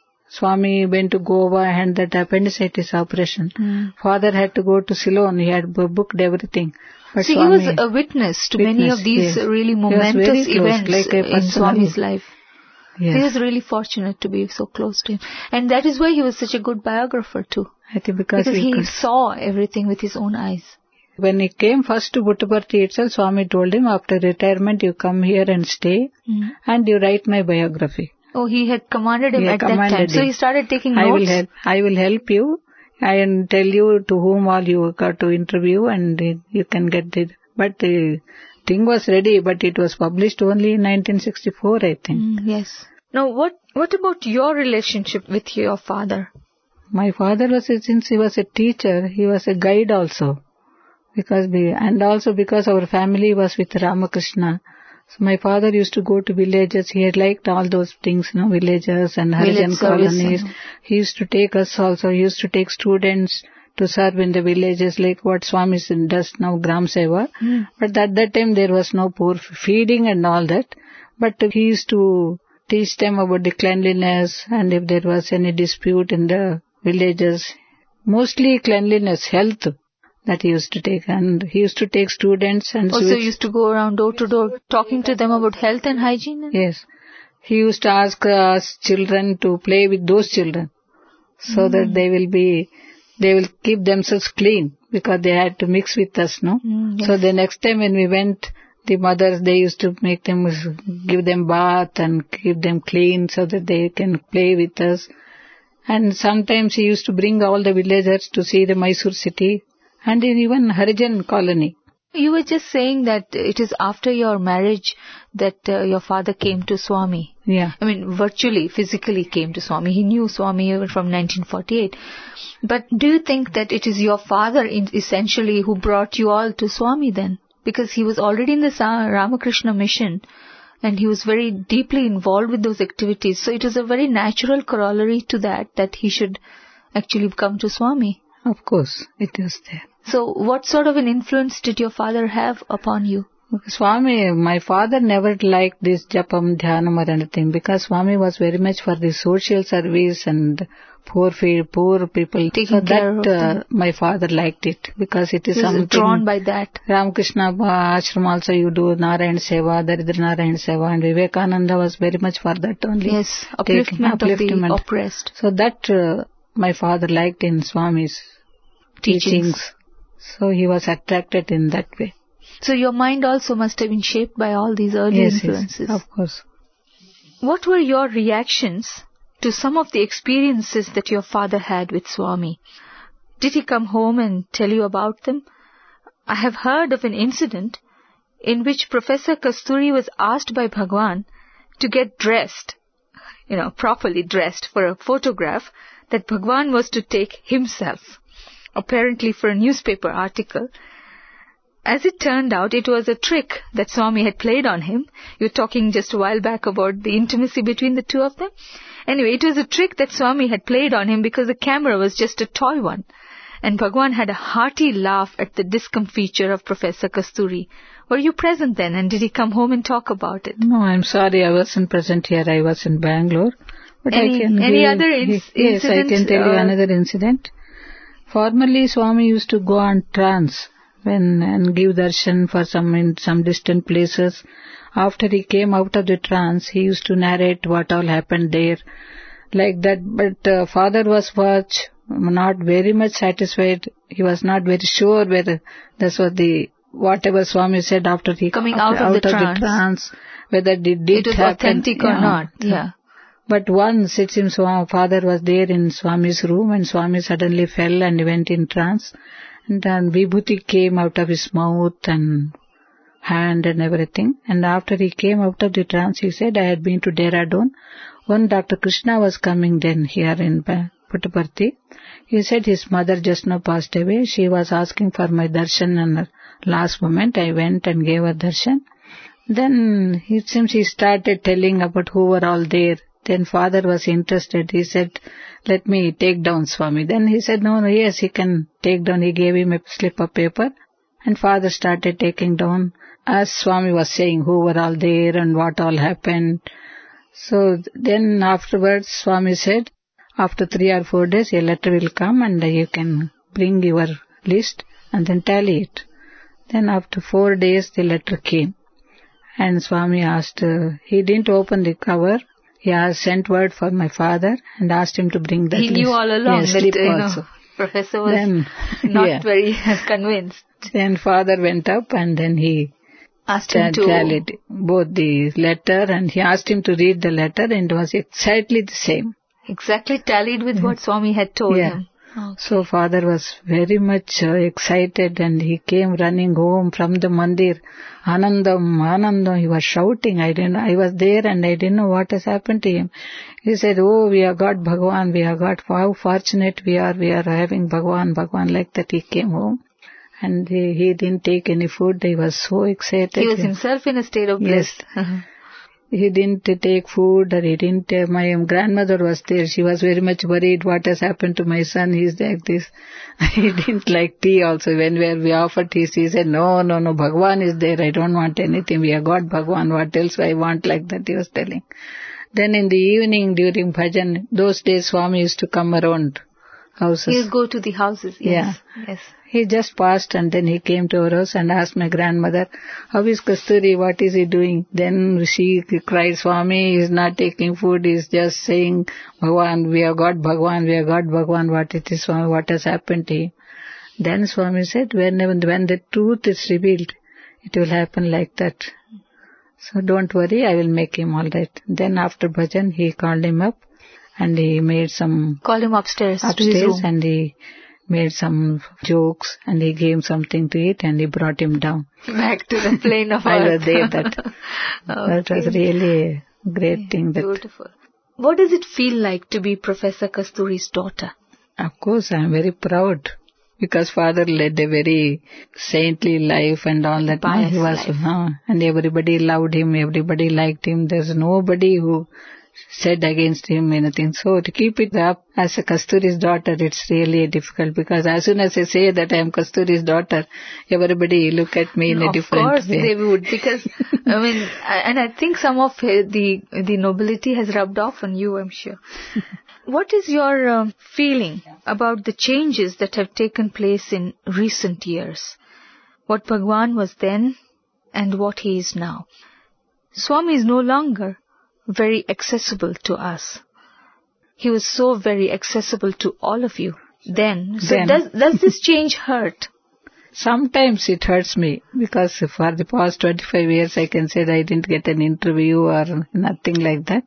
Swami went to Goa and that appendicitis operation, mm. father had to go to Ceylon, he had booked everything. But See, Swami, he was a witness to witness, many of these yes. really momentous events like in Swami's life. Yes. He was really fortunate to be so close to him. And that is why he was such a good biographer too. I think because, because he, he saw everything with his own eyes. When he came first to Puttaparthi itself, Swami told him, after retirement you come here and stay mm. and you write my biography. Oh, he had commanded him he at commanded that time. Him. So he started taking I notes? Will help, I will help you and tell you to whom all you got to interview, and you can get it. But the thing was ready, but it was published only in nineteen sixty-four, I think. Mm, yes. Now, what what about your relationship with your father? My father was, since he was a teacher, he was a guide also. Because we, and also because our family was with Ramakrishna. So my father used to go to villages. He had liked all those things, you know, villages and Harijan colonies. He used to take us also. He used to take students to serve in the villages, like what Swami does now, Gram Seva. Mm. But at that time there was no poor feeding and all that. But he used to teach them about the cleanliness, and if there was any dispute in the villages, mostly cleanliness, health, that he used to take. And he used to take students and... Also used to go around door to door talking to them about health and hygiene? Yes. He used to ask us children to play with those children, so mm. that they will be, they will keep themselves clean, because they had to mix with us, no? Mm, yes. So the next time when we went, the mothers, they used to make them, give them bath and keep them clean so that they can play with us. And sometimes he used to bring all the villagers to see the Mysore city and even Harijan colony. You were just saying that it is after your marriage that uh, your father came to Swami. Yeah. I mean, virtually, physically came to Swami. He knew Swami from nineteen forty-eight. But do you think that it is your father in, essentially who brought you all to Swami then? Because he was already in the Ramakrishna mission and he was very deeply involved with those activities. So it is a very natural corollary to that, that he should actually come to Swami. Of course, it is there. So what sort of an influence did your father have upon you? Swami, my father never liked this japam, dhyanam or anything, because Swami was very much for the social service and poor poor people. Taking so care that of uh, my father liked it, because it is he was something drawn by that. Ramakrishna ashram also you do Narayan Seva, Daridra Narayan Seva, and Vivekananda was very much for that only. Yes, upliftment, upliftment. of the oppressed. So that uh, my father liked in Swami's teachings. teachings. So he was attracted in that way. So your mind also must have been shaped by all these early yes, influences. Yes, of course. What were your reactions to some of the experiences that your father had with Swami? Did he come home and tell you about them? I have heard of an incident in which Professor Kasturi was asked by Bhagwan to get dressed, you know, properly dressed for a photograph that Bhagwan was to take himself, apparently for a newspaper article. as it turned out, it was a trick that Swami had played on him. You were talking just a while back about the intimacy between the two of them. Anyway, it was a trick that Swami had played on him because the camera was just a toy one. And Bhagwan had a hearty laugh at the discomfiture of Professor Kasturi. Were you present then, and did he come home and talk about it? No, I'm sorry, I wasn't present here. I was in Bangalore. But any, I can any he, other inc- he, incident? Yes, I can tell you uh, another incident. Formerly, Swami used to go on trance when and give darshan for some in some distant places. After he came out of the trance, he used to narrate what all happened there, like that. But uh, father was much, not very much satisfied. He was not very sure whether this was the whatever Swami said after he coming after, out, of, out the, of trance. the trance, whether it did it was happen, authentic or yeah. not. Yeah. But once it seems Swami, father was there in Swami's room, and Swami suddenly fell and went in trance. And then Vibhuti came out of his mouth and hand and everything. And after he came out of the trance, he said, I had been to Dehradun. One Doctor Krishna was coming then here in Puttaparthi. He said his mother just now passed away. She was asking for my darshan, and last moment I went and gave her darshan. Then it seems he started telling about who were all there. Then father was interested. He said, let me take down Swami. Then he said, no, no, yes, he can take down. He gave him a slip of paper. And father started taking down, as Swami was saying, who were all there and what all happened. So then afterwards, Swami said, after three or four days, a letter will come and you can bring your list and then tally it. Then after four days, the letter came. And Swami asked, uh, he didn't open the cover. He has sent word for my father and asked him to bring that He list. knew all along yes, that, slip you also. know, Professor was then, not yeah. very convinced. Then father went up and then he asked him to tallied both the letter, and he asked him to read the letter, and it was exactly the same. Exactly tallied with what Swami had told yeah. him. Okay. So father was very much uh, excited, and he came running home from the mandir. Anandam, Anandam, he was shouting. I didn't. I was there and I didn't know what has happened to him. He said, oh, we have got Bhagwan, we have got, how fortunate we are, we are having Bhagwan, Bhagwan, like that. He came home and he, he didn't take any food. He was so excited. He was himself in a state of bliss. Yes. He didn't take food, or he didn't, uh, my grandmother was there. She was very much worried, what has happened to my son, he's like this. He didn't like tea also. When we, we offered tea, he said, no, no, no, Bhagwan is there, I don't want anything, we have got Bhagwan, what else I want, like that he was telling. Then in the evening during bhajan, those days Swami used to come around houses. He'll go to the houses, yes. Yeah. Yes. He just passed and then he came to our house and asked my grandmother, how is Kasturi, what is he doing? Then she cried, Swami is not taking food, he is just saying, Bhagwan, we have got Bhagwan, we have got Bhagwan, what it is, Swami, what has happened to him? Then Swami said, when, when the truth is revealed, it will happen like that. So don't worry, I will make him all right. Then after bhajan, he called him up and he made some... Called him upstairs, upstairs to his room. And he made some jokes and he gave him something to eat and he brought him down. Back to the plane of I earth. was there. That, okay. That was really a great yeah, thing. That beautiful. What does it feel like to be Professor Kasturi's daughter? Of course, I am very proud. Because father led a very saintly life and all that. No, he was, uh, and everybody loved him, everybody liked him. There's nobody who said against him anything. So to keep it up as a Kasturi's daughter, it's really difficult, because as soon as I say that I am Kasturi's daughter, everybody look at me in no, a different way. Of course they would, because, I mean, and I think some of the, the nobility has rubbed off on you, I'm sure. What is your uh, feeling about the changes that have taken place in recent years? What Bhagwan was then and what he is now. Swami is no longer very accessible to us. He was so very accessible to all of you then. So then. does, does this change hurt? Sometimes it hurts me, because for the past twenty-five years I can say that I didn't get an interview or nothing like that.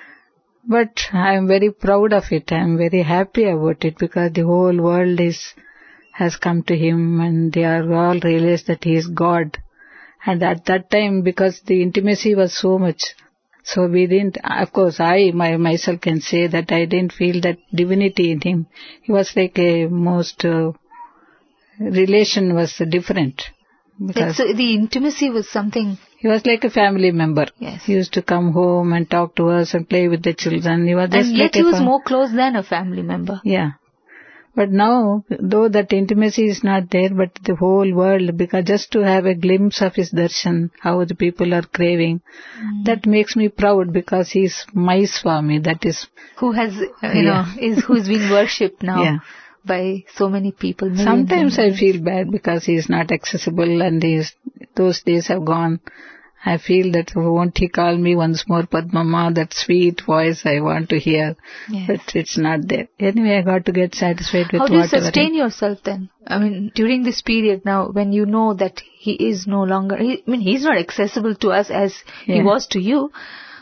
But I am very proud of it. I am very happy about it, because the whole world is has come to him and they are all realized that he is God. And at that time, because the intimacy was so much, so we didn't, of course I my, myself can say that I didn't feel that divinity in him. He was like a most, uh, relation was different. Because so the intimacy was something... He was like a family member. Yes. He used to come home and talk to us and play with the children. He was just and like yet he a was fa- more close than a family member. Yeah. But now, though that intimacy is not there, but the whole world, because just to have a glimpse of his darshan, how the people are craving, mm. that makes me proud because he is my Swami. That is... Who has, uh, you yeah. know, is who is being worshipped now. Yeah. By so many people. Sometimes I feel bad because he is not accessible and he is, those days have gone. I feel that won't he call me once more, Padmama, that sweet voice I want to hear. Yes. But it's not there. Anyway, I got to get satisfied with whatever. How do you sustain yourself then? I mean, during this period now, when you know that he is no longer, he, I mean, he's not accessible to us as yeah. he was to you.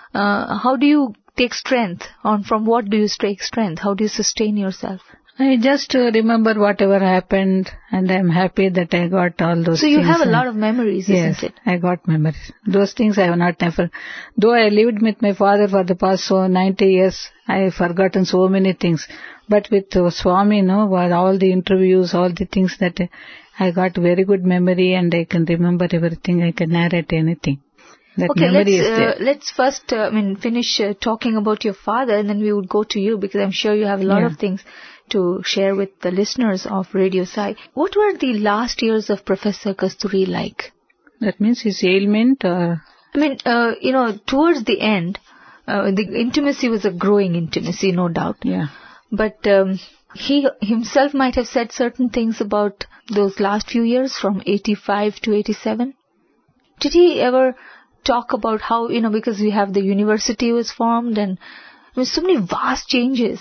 Uh, how do you take strength? On from what do you take strength? How do you sustain yourself? I just uh, remember whatever happened and I'm happy that I got all those things. So you have a lot of memories, yes, isn't it? I got memories. Those things I have not never... Though I lived with my father for the past so ninety years, I have forgotten so many things. But with uh, Swami, no, all the interviews, all the things that uh, I got very good memory and I can remember everything, I can narrate anything. That okay, memory let's, is there. Uh, let's first uh, I mean, finish uh, talking about your father and then we would go to you because I'm sure you have a lot yeah. of things to share with the listeners of Radio Sai. What were the last years of Professor Kasturi like? That means his ailment or... I mean, uh, you know, towards the end, uh, the intimacy was a growing intimacy, no doubt. Yeah. But um, he himself might have said certain things about those last few years from eighty-five to eighty-seven. Did he ever talk about how, you know, because we have the university was formed and there were so many vast changes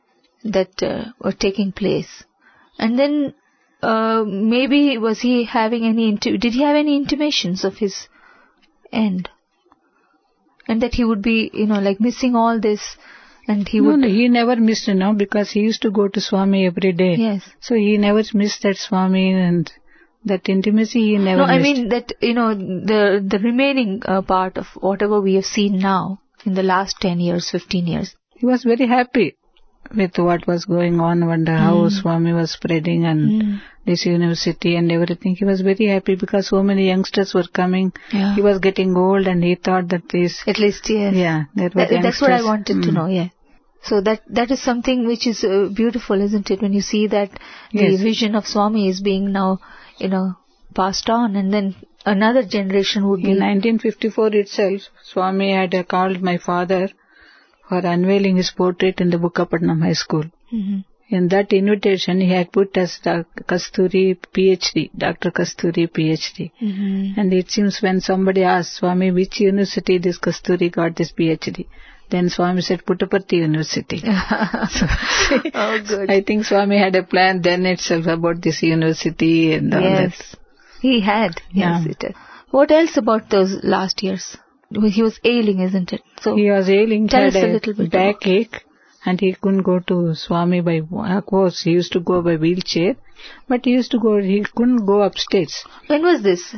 that uh, were taking place. And then uh, maybe was he having any, inti- did he have any intimations of his end? And that he would be, you know, like missing all this and he no, would... No, he never missed, you know, because he used to go to Swami every day. Yes. So he never missed that Swami and that intimacy he never no, missed. No, I mean that, you know, the, the remaining uh, part of whatever we have seen now in the last ten years, fifteen years. He was very happy with what was going on, wonder mm. how Swami was spreading and mm. this university and everything. He was very happy because so many youngsters were coming. Yeah. He was getting old and he thought that this... At least, yes. Yeah, there were that, That's what I wanted mm. to know, yeah. So that that is something which is uh, beautiful, isn't it? When you see that the yes. vision of Swami is being now, you know, passed on and then another generation would be... In nineteen fifty-four itself, Swami had uh, called my father for unveiling his portrait in the Bukkapatnam High School. Mm-hmm. In that invitation, he had put as Kasturi PhD, Doctor Kasturi PhD. Mm-hmm. And it seems when somebody asked Swami which university this Kasturi got this PhD, then Swami said Puttaparthi University. so, oh, good. I think Swami had a plan then itself about this university and all yes. that. He had. Yeah. Yes, it is. What else about those last years? He was ailing, isn't it? So he was ailing. Tell He us had a little bit backache, and he couldn't go to Swami by. Of course, he used to go by wheelchair, but he used to go. He couldn't go upstairs. When was this?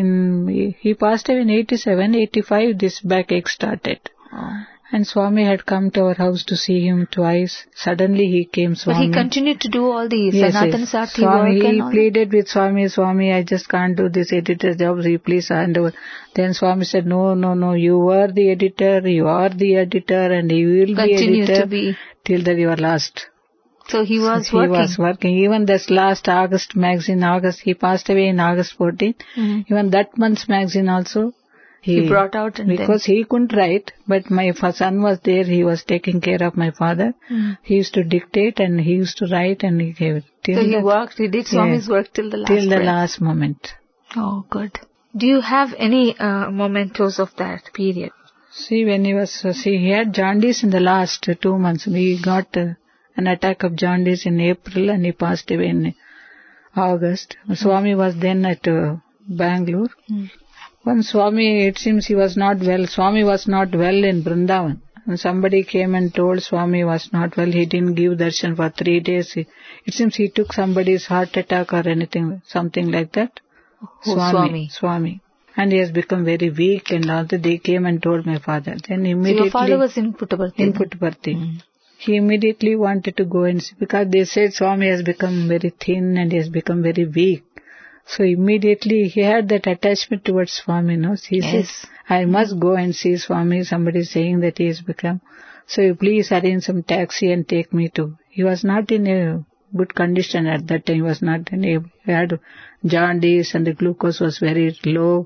In he passed away in eighty-seven, eighty-five. This backache started. Oh. And Swami had come to our house to see him twice. Suddenly he came, Swami. But he continued to do all the yes, Sanatana yes. Sati Swami, work and he all pleaded with Swami, Swami, I just can't do this editor job, so you please hand over. Then Swami said, no, no, no, you were the editor, you are the editor, and you will continue be editor to be. till the your last. So he was so working. He was working. Even this last August magazine, August, he passed away in August fourteenth. Mm-hmm. Even that month's magazine also, He, he brought out and because then... he couldn't write, but my son was there. He was taking care of my father. Mm. He used to dictate and he used to write and he gave it. So he worked. He did Swami's yeah, work till the last. Till the breath. last moment. Oh, good. Do you have any uh, mementos of that period? See, when he was, uh, see, he had jaundice in the last uh, two months. We got uh, an attack of jaundice in April and he passed away in August. Mm. Swami was then at uh, Bangalore. Mm. When Swami, it seems he was not well. Swami was not well in Vrindavan. When somebody came and told Swami was not well, he didn't give darshan for three days. He, it seems he took somebody's heart attack or anything, something like that. Who, Swami, Swami? Swami. And he has become very weak and all that. They came and told my father. Then immediately... So your father was in Puttaparthi? In Puttaparthi. Mm. He immediately wanted to go and see, because they said Swami has become very thin and he has become very weak. So immediately he had that attachment towards Swami, no? He Yes. says, I must go and see Swami. Somebody is saying that he has become. So you please arrange some taxi and take me to. He was not in a good condition at that time. He was not in a, he had jaundice and the glucose was very low.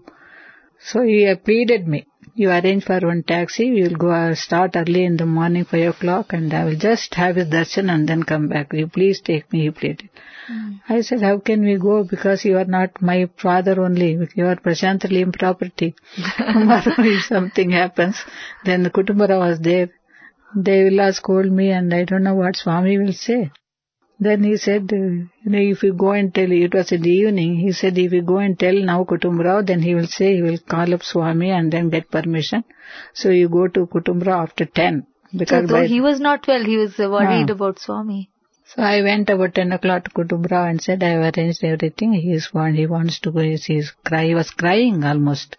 So he uh, pleaded me. You arrange for one taxi. We will go uh, start early in the morning, five o'clock, and I will just have his darshan and then come back. You please take me, he pleaded. Mm. I said, how can we go? Because you are not my father only. You are Prashantali property. Tomorrow if something happens, then the Kutumbara was there. They will scold me and I don't know what Swami will say. Then he said, uh, you know, if you go and tell, it was in the evening, he said, if you go and tell now Kutumbrao, then he will say, he will call up Swami and then get permission. So you go to Kutumbrao after ten. Because so though he was not well, he was uh, worried uh, about Swami. So I went about ten o'clock to Kutumbrao and said, I have arranged everything. He is want, he wants to go, he, is cry, he was crying almost.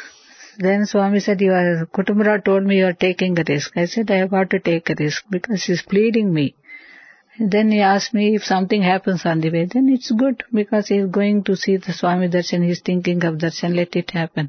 Then Swami said, you are, Kutumbrao told me you are taking a risk. I said, I have got to take a risk because he is pleading me. Then he asked me if something happens on the way, then it's good because he is going to see the Swami Darshan, he is thinking of Darshan, let it happen.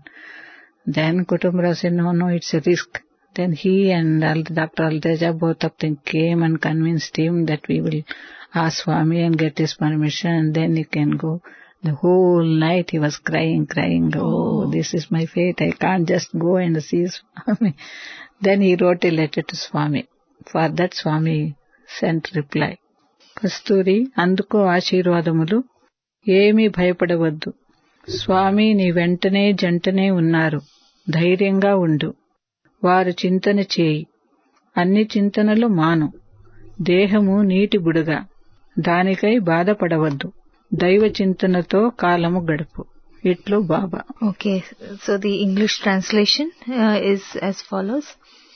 Then Kutumbrao said, no, no, it's a risk. Then he and Doctor Alteja, both of them came and convinced him that we will ask Swami and get his permission and then he can go. The whole night he was crying, crying, oh, oh this is my fate, I can't just go and see Swami. Then he wrote a letter to Swami. For that Swami sent reply. కస్తూరి అందుకో ఆశీర్వాదములు ఏమీ భయపడవద్దు స్వామి నీ వెంటనే జంటనే ఉన్నారు ధైర్యంగా ఉండు వారు చింతన చేయి అన్ని చింతనలు మాను దేహము నీటి బుడగ దానికై బాధపడవద్దు దైవ చింతనతో కాలము గడుపు ఇట్లు బాబా. Okay, so the English translation uh, is as follows.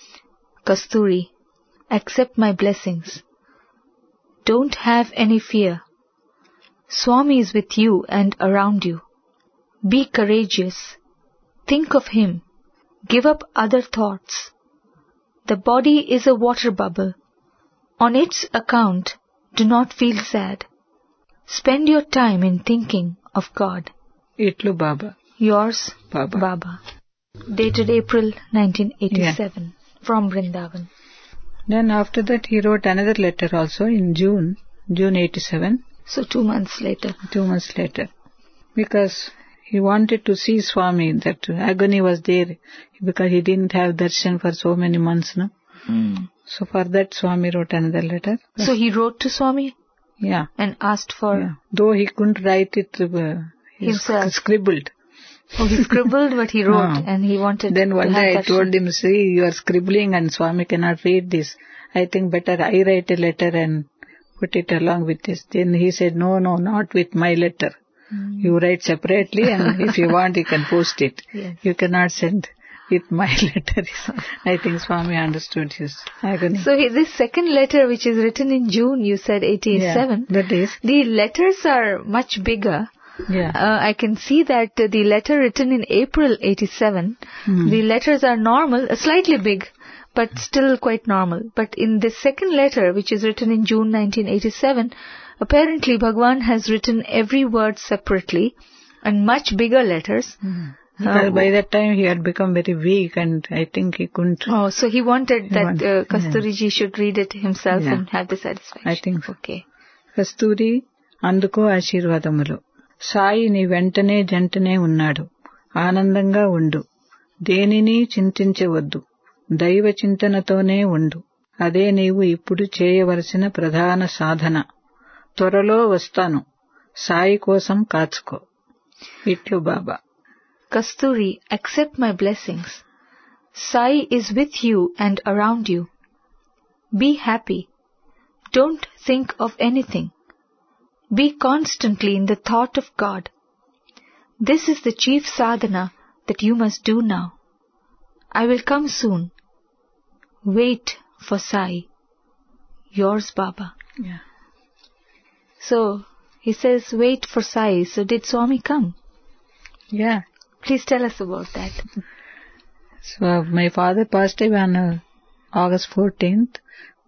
Kasturi, accept my blessings. Don't have any fear. Swami is with you and around you. Be courageous. Think of him. Give up other thoughts. The body is a water bubble. On its account, do not feel sad. Spend your time in thinking of God. Itlu Baba. Yours, Baba. Baba. Dated April nineteen eighty-seven. Yeah. From Vrindavan. Then after that he wrote another letter also in June, June eighty-seven. So two months later. Two months later. Because he wanted to see Swami, that agony was there, because he didn't have darshan for so many months, no? Mm. So for that Swami wrote another letter. So he wrote to Swami? Yeah. And asked for... Yeah. Though he couldn't write it, uh, he himself. scribbled. Oh, he scribbled what he wrote no. and he wanted Then one to day have I told him, see, you are scribbling and Swami cannot read this. I think better I write a letter and put it along with this. Then he said, no, no, not with my letter. Mm. You write separately and if you want you can post it. Yes. You cannot send with my letter. I think Swami understood his agony. So this second letter which is written in June, you said eighty-seven. Yeah, that is. The letters are much bigger. Yeah. Uh, I can see that uh, the letter written in April eighty-seven, mm. the letters are normal, uh, slightly big, but still quite normal. But in the second letter, which is written in June nineteen eighty-seven, apparently Bhagwan has written every word separately and much bigger letters. Mm. Because uh, by that time he had become very weak and I think he couldn't... Oh, so he wanted he that wanted, uh, Kasturiji yeah. should read it himself yeah. and have the satisfaction. I think so. Okay. Kasturi, అందుకో ఆశీర్వాదములు. సాయి నీ వెంటనే జంటనే ఉన్నాడు ఆనందంగా ఉండు దేనిని చింతించవద్దు దైవ చింతనతోనే ఉండు అదే నీవు ఇప్పుడు చేయవలసిన ప్రధాన సాధన త్వరలో వస్తాను సాయి కోసం కాచుకో ఇట్లు బాబా. Kasturi, accept my blessings. Sai is with you and around you. Be happy. Don't think of anything. Be constantly in the thought of God. This is the chief sadhana that you must do now. I will come soon. Wait for Sai. Yours, Baba. Yeah. So, he says, wait for Sai. So, did Swami come? Yeah. Please tell us about that. So, my father passed away on uh, August fourteenth.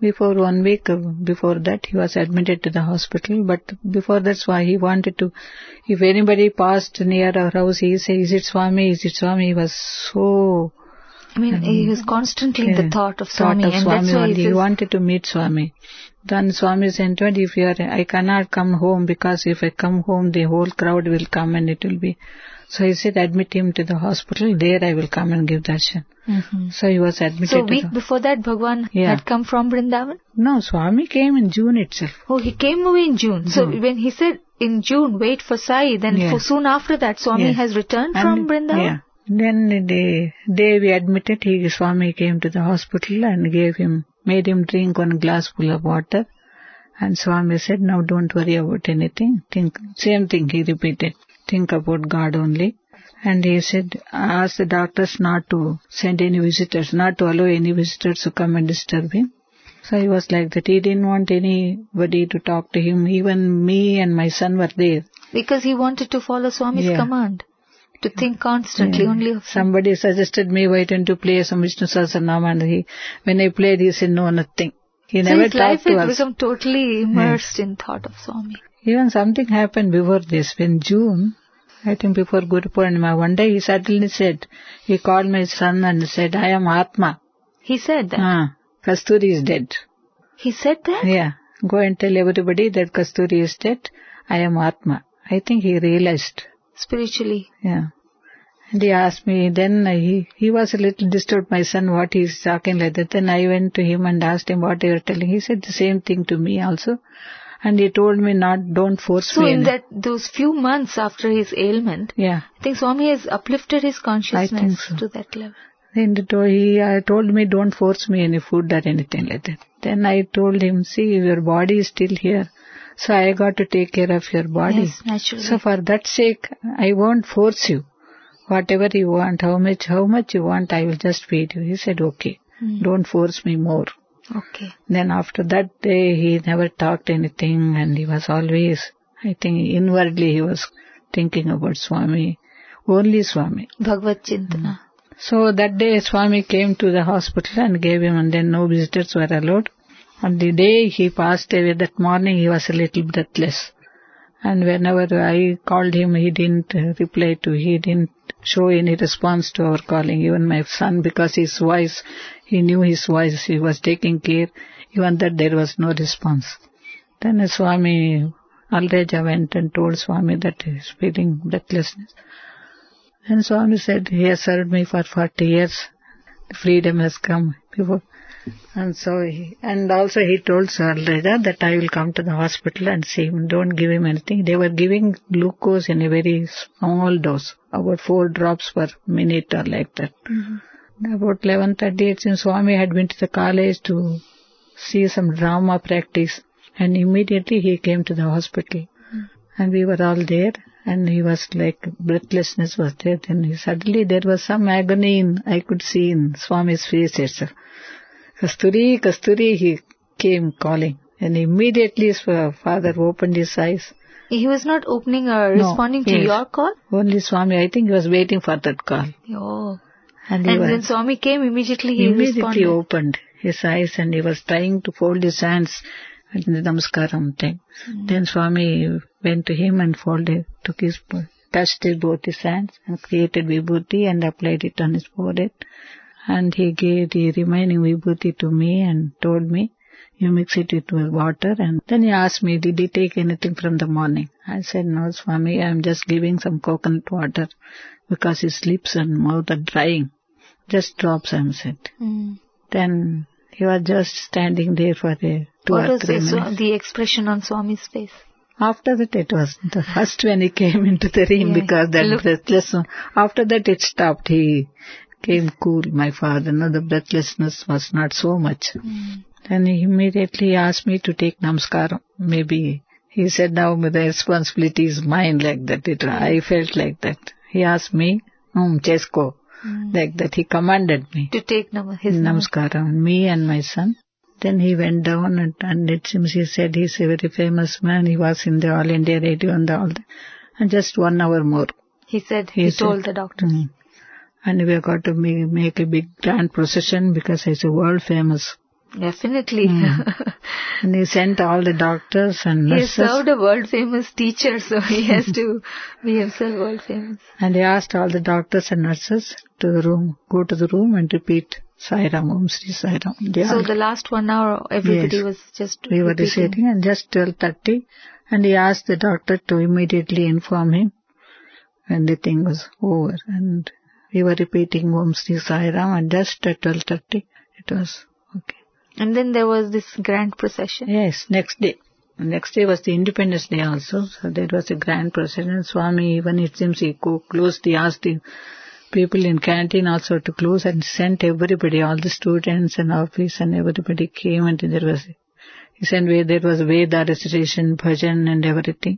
Before one week, uh, before that, he was admitted to the hospital. But before that's why he wanted to, if anybody passed near our house, he said, is it Swami, is it Swami? He was so... I mean, um, he was constantly in the thought of Swami. Thought of and Swami that's why only. he, he wanted to meet Swami. Then Swami said, if you are, I cannot come home because if I come home, the whole crowd will come and it will be... So he said, admit him to the hospital. There I will come and give darshan. Mm-hmm. So he was admitted. So a week to the... before that, Bhagwan yeah. had come from Vrindavan? No, Swami came in June itself. Oh, he came away in June. June. So when he said in June, wait for Sai, then yeah. for soon after that, Swami yeah. has returned and from Vrindavan? Yeah. Then the day we admitted, he, Swami came to the hospital and gave him, made him drink one glass full of water. And Swami said, now don't worry about anything. Think, same thing he repeated. Think about God only. And he said, ask the doctors not to send any visitors, not to allow any visitors to come and disturb him. So he was like that. He didn't want anybody to talk to him. Even me and my son were there. Because he wanted to follow Swami's yeah. command. To think constantly yeah. only of Somebody suggested me, why don't you play some Vishnu Sahasranama? And he, when I played, he said, no, nothing. He so never his talked life to had us. become totally immersed yeah. in thought of Swami. Even something happened before this. In June, I think before Guru Purnima, one day he suddenly said, he called my son and said, I am Atma. He said that? Ah, Kasturi is dead. He said that? Yeah. Go and tell everybody that Kasturi is dead. I am Atma. I think he realized. Spiritually. Yeah. And he asked me, then he, he was a little disturbed, my son, what he is talking like that. Then I went to him and asked him what you are telling. He said the same thing to me also. And he told me not, don't force so me. So in that, those few months after his ailment, yeah. I think Swami has uplifted his consciousness I think so. to that level. Then he uh, told me, don't force me any food or anything like that. Then I told him, see, your body is still here. So I got to take care of your body. Yes, naturally. So for that sake, I won't force you. Whatever you want, how much, how much you want, I will just feed you. He said, okay, mm. don't force me more. Okay. Then after that day, he never talked anything and he was always, I think inwardly he was thinking about Swami, only Swami. Bhagavad Chintana. So that day Swami came to the hospital and gave him, and then no visitors were allowed. On the day he passed away, that morning he was a little breathless. And whenever I called him, he didn't reply to, he didn't show any response to our calling. Even my son, because his voice, he knew his voice, he was taking care. Even that there was no response. Then Swami Alreja went and told Swami that he is feeling breathlessness. And Swami said, he has served me for forty years. The freedom has come before. And so he, and also he told Sir Alreja that I will come to the hospital and see him. Don't give him anything. They were giving glucose in a very small dose, about four drops per minute or like that. Mm-hmm. About eleven thirty, it seems Swami had been to the college to see some drama practice. And immediately he came to the hospital. Mm-hmm. And we were all there. And he was like, breathlessness was there. Then he, suddenly there was some agony in, I could see in Swami's face itself. Kasturi, Kasturi, he came calling. And immediately his father opened his eyes. He was not opening or no, responding to yes. your call? Only Swami, I think he was waiting for that call. Oh. And, and was, when Swami came, immediately he immediately responded? opened his eyes and he was trying to fold his hands in the namaskaram thing. Mm. Then Swami went to him and folded, took his, touched his, both his hands and created vibhuti and applied it on his forehead. And he gave the remaining vibhuti to me and told me, you mix it with water. And then he asked me, did he take anything from the morning? I said, no, Swami, I am just giving some coconut water because his lips and mouth are drying. Just drops, I said. Mm. Then he was just standing there for a two what or three minutes. minutes. What was the expression on Swami's face? After that, it was the first when he came into the room yeah, because that look. breathless. After that, it stopped. He came cool, my father. No, the breathlessness was not so much. Mm. Then he immediately asked me to take namaskaram. Maybe he said, now the responsibility is mine, like that. It, I felt like that. He asked me, um, Chesko, mm. like that. He commanded me to take nam- his namaskaram, me and my son. Then he went down and, and it seems he said he's a very famous man. He was in the All India Radio and all that. And just one hour more. He said, he, he told said, the doctors. Mm, and we have got to make, make a big grand procession because he's a world famous Definitely. Mm. And he sent all the doctors and nurses. He has served a world-famous teacher, so he has to be himself world-famous. And he asked all the doctors and nurses to the room, go to the room and repeat Sai Ram, Om Sri Sai Ram. They So all, the last one hour, everybody yes, was just we were repeating. reciting, and just twelve thirty, and he asked the doctor to immediately inform him when the thing was over. And we were repeating Om Sri Sai Ram, and just at twelve thirty, it was okay. And then there was this grand procession. Yes, next day. Next day was the Independence Day also, so there was a grand procession. Swami, even it seems he closed, he asked the people in canteen also to close and sent everybody, all the students and office and everybody came, and there was, he sent, there was Veda recitation, bhajan and everything.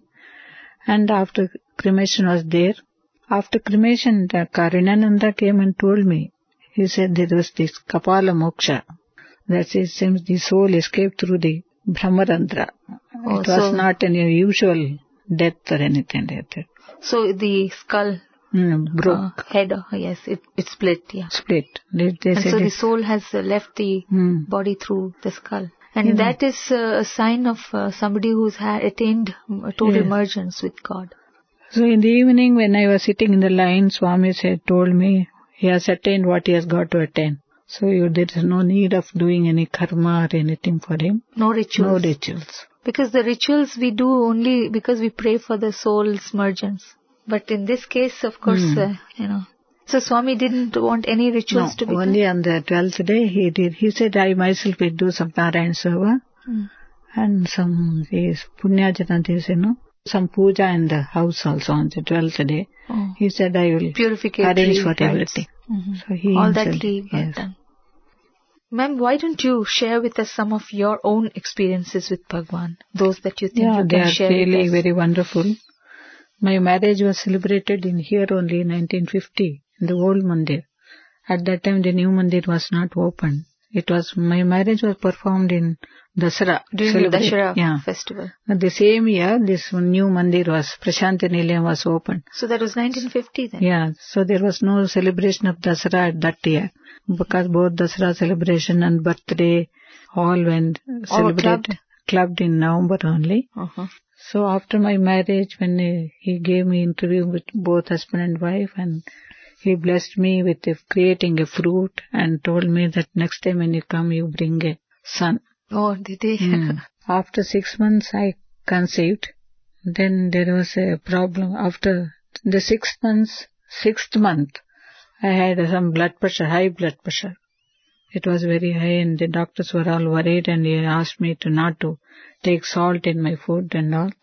And after cremation was there, after cremation, Karinananda came and told me, he said there was this Kapala Moksha. That is, seems the soul escaped through the Brahmarandra. Oh, it was so not any usual death or anything like that. So the skull Mm, broke. Uh, head, uh, yes, it, it split, yeah. Split. They, they and said so the it, soul has uh, left the mm. body through the skull. And Yeah. that is uh, a sign of uh, somebody who's ha- attained uh, total Yes. emergence with God. So in the evening when I was sitting in the line, Swami said, told me, he has attained what he has got to attain. So you, there is no need of doing any karma or anything for him. No rituals. No rituals. Because the rituals we do only because we pray for the soul's emergence. But in this case, of course, Mm. uh, you know. So Swami didn't want any rituals No, to be only done? on the twelfth day he did. He said, I myself will do some Narayan Seva Mm. and some these Punyajanadis, you know, some puja in the house also on the twelfth day. Oh. He said, I will Purificatory arrange for rites. everything. Mhm. So he All that himself- he got yes. done. Ma'am, why don't you share with us some of your own experiences with Bhagwan? Those that you think Yeah, you they can are share with really us. very wonderful. My marriage was celebrated in here only in nineteen fifty, in the old mandir. At that time the new mandir was not open. It was, my marriage was performed in Dasara. During the celebrate- Dashara yeah. festival. But the same year, this new mandir was, Prashanti Nilayam was opened. So that was nineteen fifty then? Yeah, so there was no celebration of Dasara at that year. Because both Dasara celebration and birthday all went All celebrated. clubbed? Clubbed in November only. Uh-huh. So after my marriage, when he, he gave me interview with both husband and wife, and he blessed me with a, creating a fruit and told me that next time when you come, you bring a son. Oh, did he? Mm. After six months, I conceived. Then there was a problem. After the sixth month, sixth month, I had some blood pressure, high blood pressure. It was very high, and the doctors were all worried, and he asked me to not to take salt in my food and all.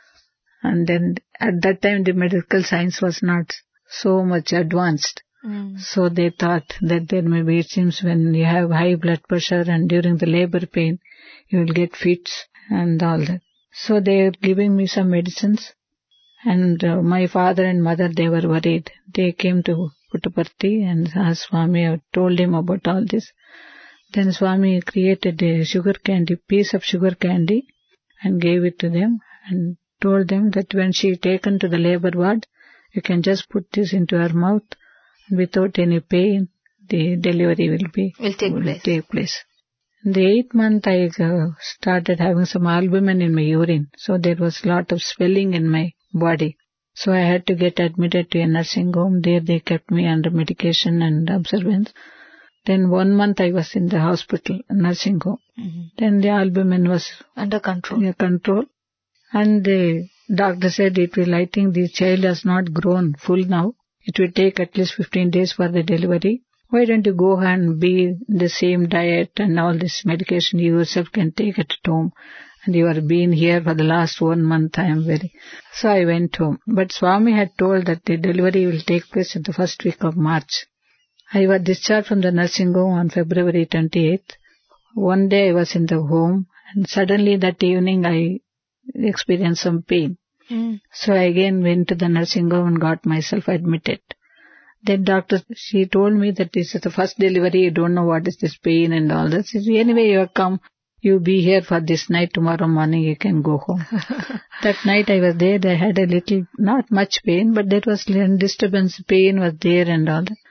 And then at that time the medical science was not so much advanced. Mm. So they thought that there may be, it seems when you have high blood pressure and during the labor pain, you will get fits and all that. So they are giving me some medicines, and uh, my father and mother, they were worried. They came to Puttaparthi and asked Swami, I told him about all this. Then Swami created a sugar candy, piece of sugar candy, and gave it to them and told them that when she taken to the labor ward, you can just put this into her mouth, and without any pain, the delivery will be Will take will place. Take place. In the eighth month, I uh, started having some albumin in my urine, so there was a lot of swelling in my body. So I had to get admitted to a nursing home. There they kept me under medication and observance. Then one month I was in the hospital, nursing home. Mm-hmm. Then the albumin was Under control. under control. And the doctor said it will, I think the child has not grown full now. It will take at least fifteen days for the delivery. Why don't you go and be the same diet and all this medication you yourself can take at home. And you are being here for the last one month, I am very... So I went home. But Swami had told that the delivery will take place in the first week of March. I was discharged from the nursing home on February twenty-eighth. One day I was in the home, and suddenly that evening I experienced some pain. Mm. So I again went to the nursing home and got myself admitted. Then doctor, she told me that this is the first delivery, you don't know what is this pain and all that. She said, anyway, you have come, you be here for this night, tomorrow morning you can go home. That night I was there, I had a little, not much pain, but there was little disturbance, pain was there and all that.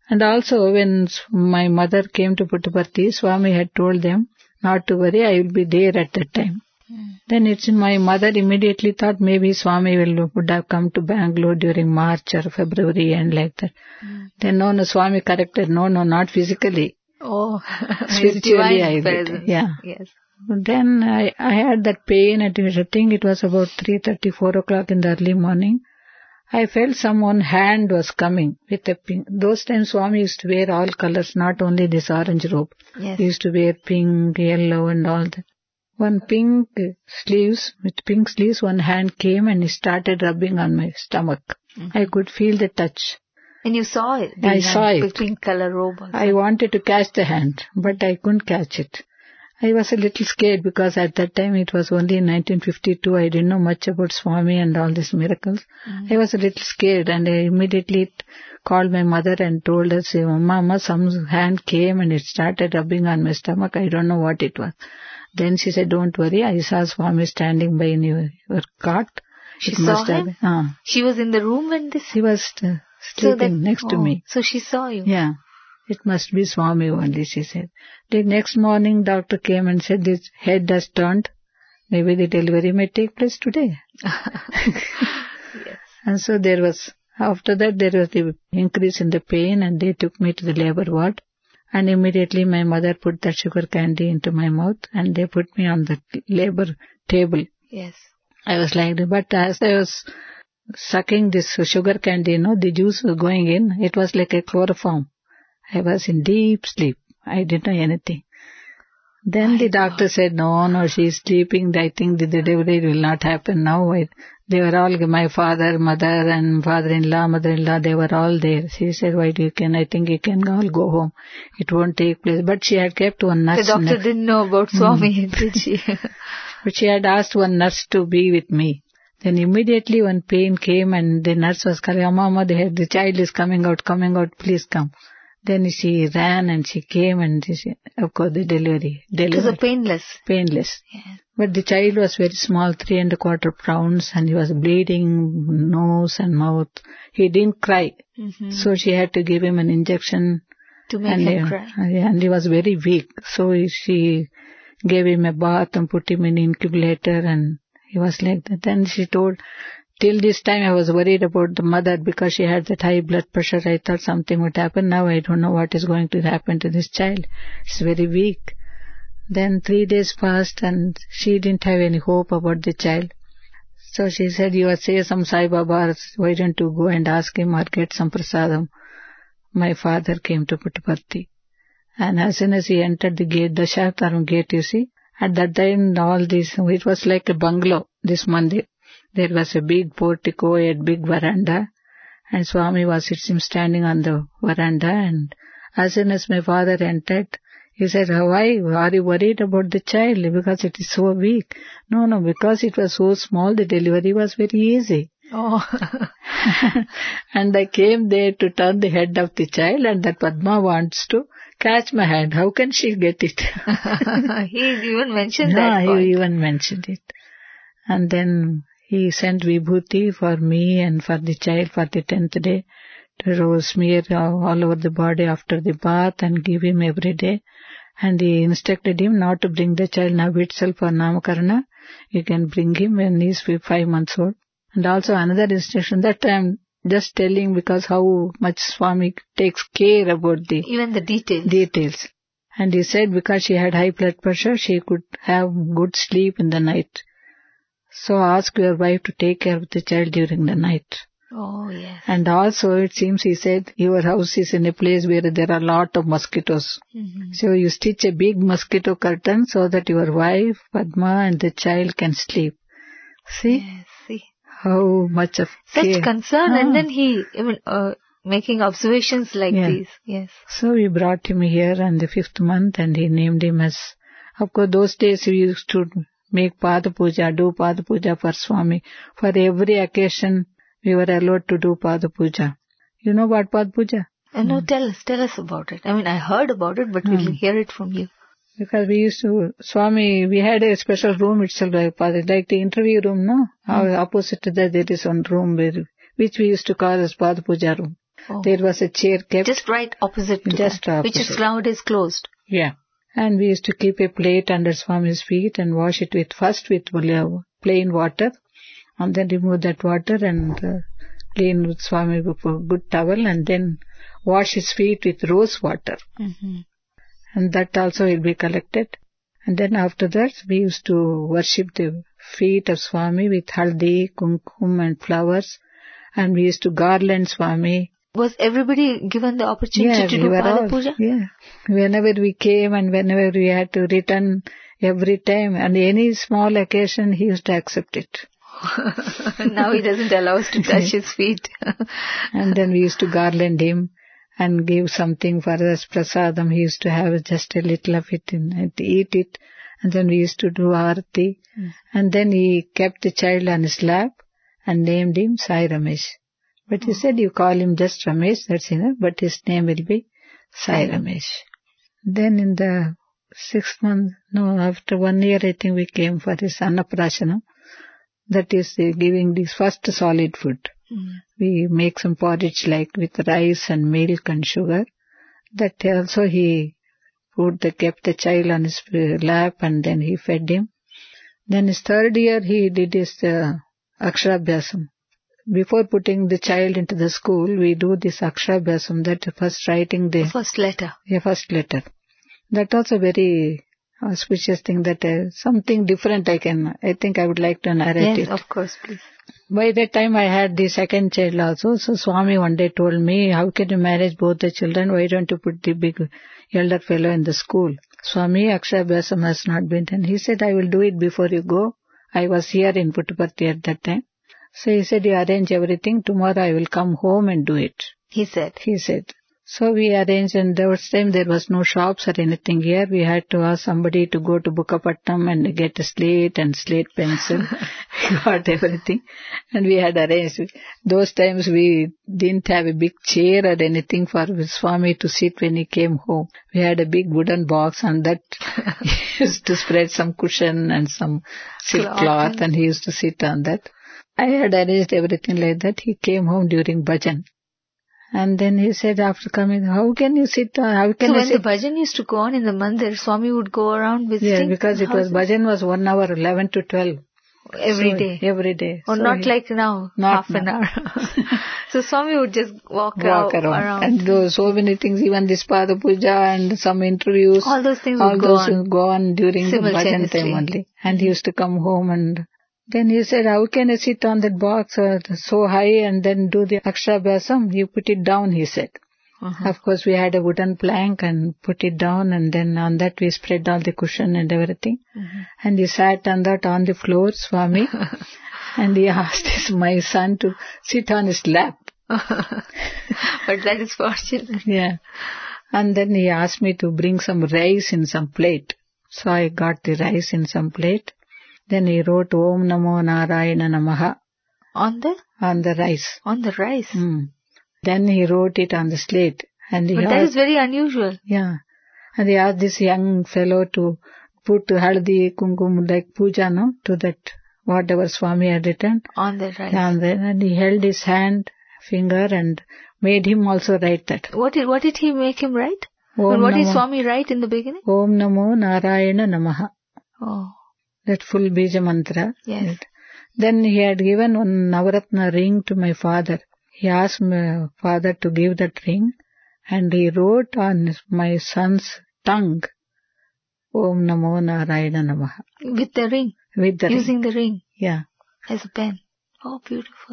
And also when my mother came to Puttaparthi, Swami had told them not to worry, I will be there at that time. Mm. Then it's my mother immediately thought maybe Swami will, would have come to Bangalore during March or February and like that. Mm. Then no, no, Swami corrected, no, no, not physically. Oh, spiritually I presence. Yeah. Yes. Then I, I had that pain at, I think it was about three thirty, four o'clock in the early morning. I felt someone hand was coming with a pink. Those times Swami used to wear all colors, not only this orange robe. Yes. He used to wear pink, yellow and all that. One pink sleeves, with pink sleeves, one hand came and he started rubbing on my stomach. Mm-hmm. I could feel the touch. And you saw it? I saw it. Pink color robe also. I wanted to catch the hand, but I couldn't catch it. I was a little scared because at that time it was only in nineteen fifty-two. I didn't know much about Swami and all these miracles. Mm-hmm. I was a little scared and I immediately called my mother and told her, say, Mama, some hand came and it started rubbing on my stomach. I don't know what it was. Then she said, don't worry. I saw Swami standing by in your, your cot. She it saw must him? Have, uh, she was in the room when this... He was uh, sleeping so that, next oh, to me. So she saw you? Yeah. It must be Swami only, she said. The next morning, doctor came and said, this head has turned. Maybe the delivery may take place today. Yes. And so there was, after that, there was the increase in the pain and they took me to the labor ward. And immediately my mother put that sugar candy into my mouth and they put me on the labor table. Yes. I was like that. But as I was sucking this sugar candy, you know, the juice was going in, it was like a chloroform. I was in deep sleep. I didn't know anything. Then I the doctor know. said, no, no, she's sleeping. I think the delivery will not happen now. I, they were all, my father, mother and father-in-law, mother-in-law, they were all there. She said, why do you can, I think you can all go home. It won't take place. But she had kept one nurse. The doctor nurse. didn't know about Swami, mm. did she? But she had asked one nurse to be with me. Then immediately when pain came and the nurse was calling, oh, Mama, the, the child is coming out, coming out, please come. Then she ran and she came and she, of course the delivery. delivery. It was a painless. Painless. Yeah. But the child was very small, three and a quarter pounds, and he was bleeding nose and mouth. He didn't cry. Mm-hmm. So she had to give him an injection. To make and him he, cry. And he was very weak. So she gave him a bath and put him in incubator and he was like that. Then she told, till this time I was worried about the mother because she had that high blood pressure. I thought something would happen. Now I don't know what is going to happen to this child. She's very weak. Then three days passed and she didn't have any hope about the child. So she said, you say some Sai Baba, why don't you go and ask him or get some prasadam? My father came to Puttaparthi. And as soon as he entered the gate, the Shaktaram gate, you see, at that time all this, it was like a bungalow, this mandir. There was a big portico, a big veranda, and Swami was standing on the veranda. And as soon as my father entered, he said, why are you worried about the child? Because it is so weak. No, no, because it was so small, the delivery was very easy. Oh. And I came there to turn the head of the child, and that Padma wants to catch my hand. How can she get it? He even mentioned no, that No, point. he even mentioned it. And then he sent Vibhuti for me and for the child for the tenth day to smear all over the body after the bath and give him every day. And he instructed him not to bring the child now itself for Namakarana. You can bring him when he's five months old. And also another instruction that I'm just telling because how much Swami takes care about the... Even the details. Details. And he said because she had high blood pressure, she could have good sleep in the night. So ask your wife to take care of the child during the night. Oh, yes. And also it seems he said your house is in a place where there are a lot of mosquitoes. Mm-hmm. So you stitch a big mosquito curtain so that your wife, Padma and the child can sleep. See? Yes, see. How much of Such care. concern, ah. and then he, I mean, uh, making observations like yeah. these. Yes. So we brought him here in the fifth month and he named him as, of course those days we used to make Pada Puja, do Pada Puja for Swami. For every occasion we were allowed to do Pada Puja. You know about Pada Puja? Uh, no, mm. tell us, tell us about it. I mean, I heard about it, but mm. we'll hear it from you. Because we used to, Swami, we had a special room itself, like, like the interview room, no? Mm. Our opposite to that, there is one room where, which we used to call as Pada Puja room. Oh. There was a chair kept. Just right opposite to Just that, opposite. which is nowadays closed. Yeah. And we used to keep a plate under Swami's feet and wash it with first with plain water, and then remove that water and uh, clean with Swami with a good towel, and then wash his feet with rose water. Mm-hmm. And that also will be collected. And then after that, we used to worship the feet of Swami with haldi, kumkum and flowers. And we used to garland Swami. Was everybody given the opportunity yeah, to we do were Pada all, Puja? Yeah. Whenever we came and whenever we had to return, every time, and any small occasion, he used to accept it. Now he doesn't allow us to touch his feet. And then we used to garland him and give something for us, prasadam. He used to have just a little of it in, and eat it. And then we used to do aarti. Mm. And then he kept the child on his lap and named him Sai Ramesh. But he oh. said, you call him just Ramesh, that's enough, but his name will be Sai Ramesh. Then in the sixth month, no, after one year, I think we came for his Annaprasana. That is uh, giving this first solid food. Mm. We make some porridge like with rice and milk and sugar. That also he put the, kept the child on his lap and then he fed him. Then his third year he did his uh, Aksharabhyasam. Before putting the child into the school, we do this Aksharabhyasam, that first writing the... First letter. Yeah, first letter. That also very auspicious thing, that uh, something different I can, I think I would like to narrate yes, it. Yes, of course, please. By that time I had the second child also, so Swami one day told me, how can you manage both the children, why don't you put the big elder fellow in the school? Swami, Aksharabhyasam has not been done. He said, I will do it before you go. I was here in Puttaparthi at that time. So he said, you arrange everything, tomorrow I will come home and do it. He said. He said. So we arranged, and there was time there was no shops or anything here. We had to ask somebody to go to Bukkapatnam and get a slate and slate pencil. We got everything. And we had arranged. Those times we didn't have a big chair or anything for Swami to sit when he came home. We had a big wooden box, and that he used to spread some cushion and some silk cloth, cloth and he used to sit on that. I had arranged everything like that. He came home during bhajan. And then he said after coming, how can you sit on, how can so you when sit? the bhajan used to go on in the mandir, Swami would go around visiting? Yeah, because it was, bhajan was one hour, eleven to twelve. Every so, day? Every day. Or so not he, like now, not half now. an hour. So Swami would just walk, walk out, around. around. And those, so many things, even this Pada Puja and some interviews. All those things all would go those on. Would go on during the bhajan time only. And he used to come home, and then he said, how can I sit on that box uh, so high and then do the Aksharabhyasam? You put it down, he said. Uh-huh. Of course, we had a wooden plank and put it down, and then on that we spread all the cushion and everything. Mm-hmm. And he sat on that on the floor, Swami, and he asked his, my son to sit on his lap. But that is fortunate. Yeah. And then he asked me to bring some rice in some plate. So I got the rice in some plate. Then he wrote Om Namo Narayana Namaha. On the? On the rice. On the rice? Mm. Then he wrote it on the slate. And he but asked, that is very unusual. Yeah. And he asked this young fellow to put haldi, kumkum, like puja, no, to that, whatever Swami had written. On the rice. And then and he held his hand, finger, and made him also write that. What did, what did he make him write? Om what Namo, did Swami write in the beginning? Om Namo Narayana Namaha. Oh. That full Bija mantra. Yes. Then he had given one Navaratna ring to my father. He asked my father to give that ring, and he wrote on my son's tongue, Om Namo Narayana Namaha. With the ring? With the Using ring. the ring? Yeah. As a pen. Oh, beautiful.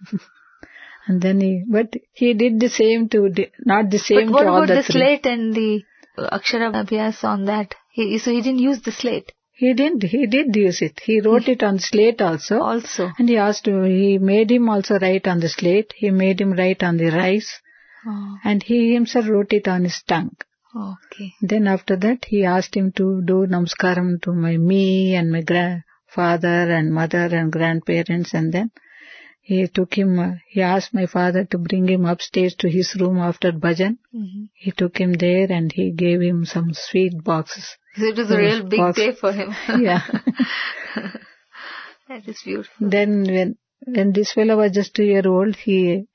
And then he, but he did the same to, not the same but to all the But what about the three. slate and the Aksharabhyas on that? He, so he didn't use the slate? He didn't. He did use it. He wrote it on slate also. Also. And he asked him, he made him also write on the slate. He made him write on the rice. Oh. And he himself wrote it on his tongue. Okay. Then after that, he asked him to do namaskaram to my me and my grandfather and mother and grandparents. And then he took him, uh, he asked my father to bring him upstairs to his room after bhajan. Mm-hmm. He took him there and he gave him some sweet boxes. So it was a real big box. Day for him. Yeah. That is beautiful. Then when, when this fellow was just two years old, he,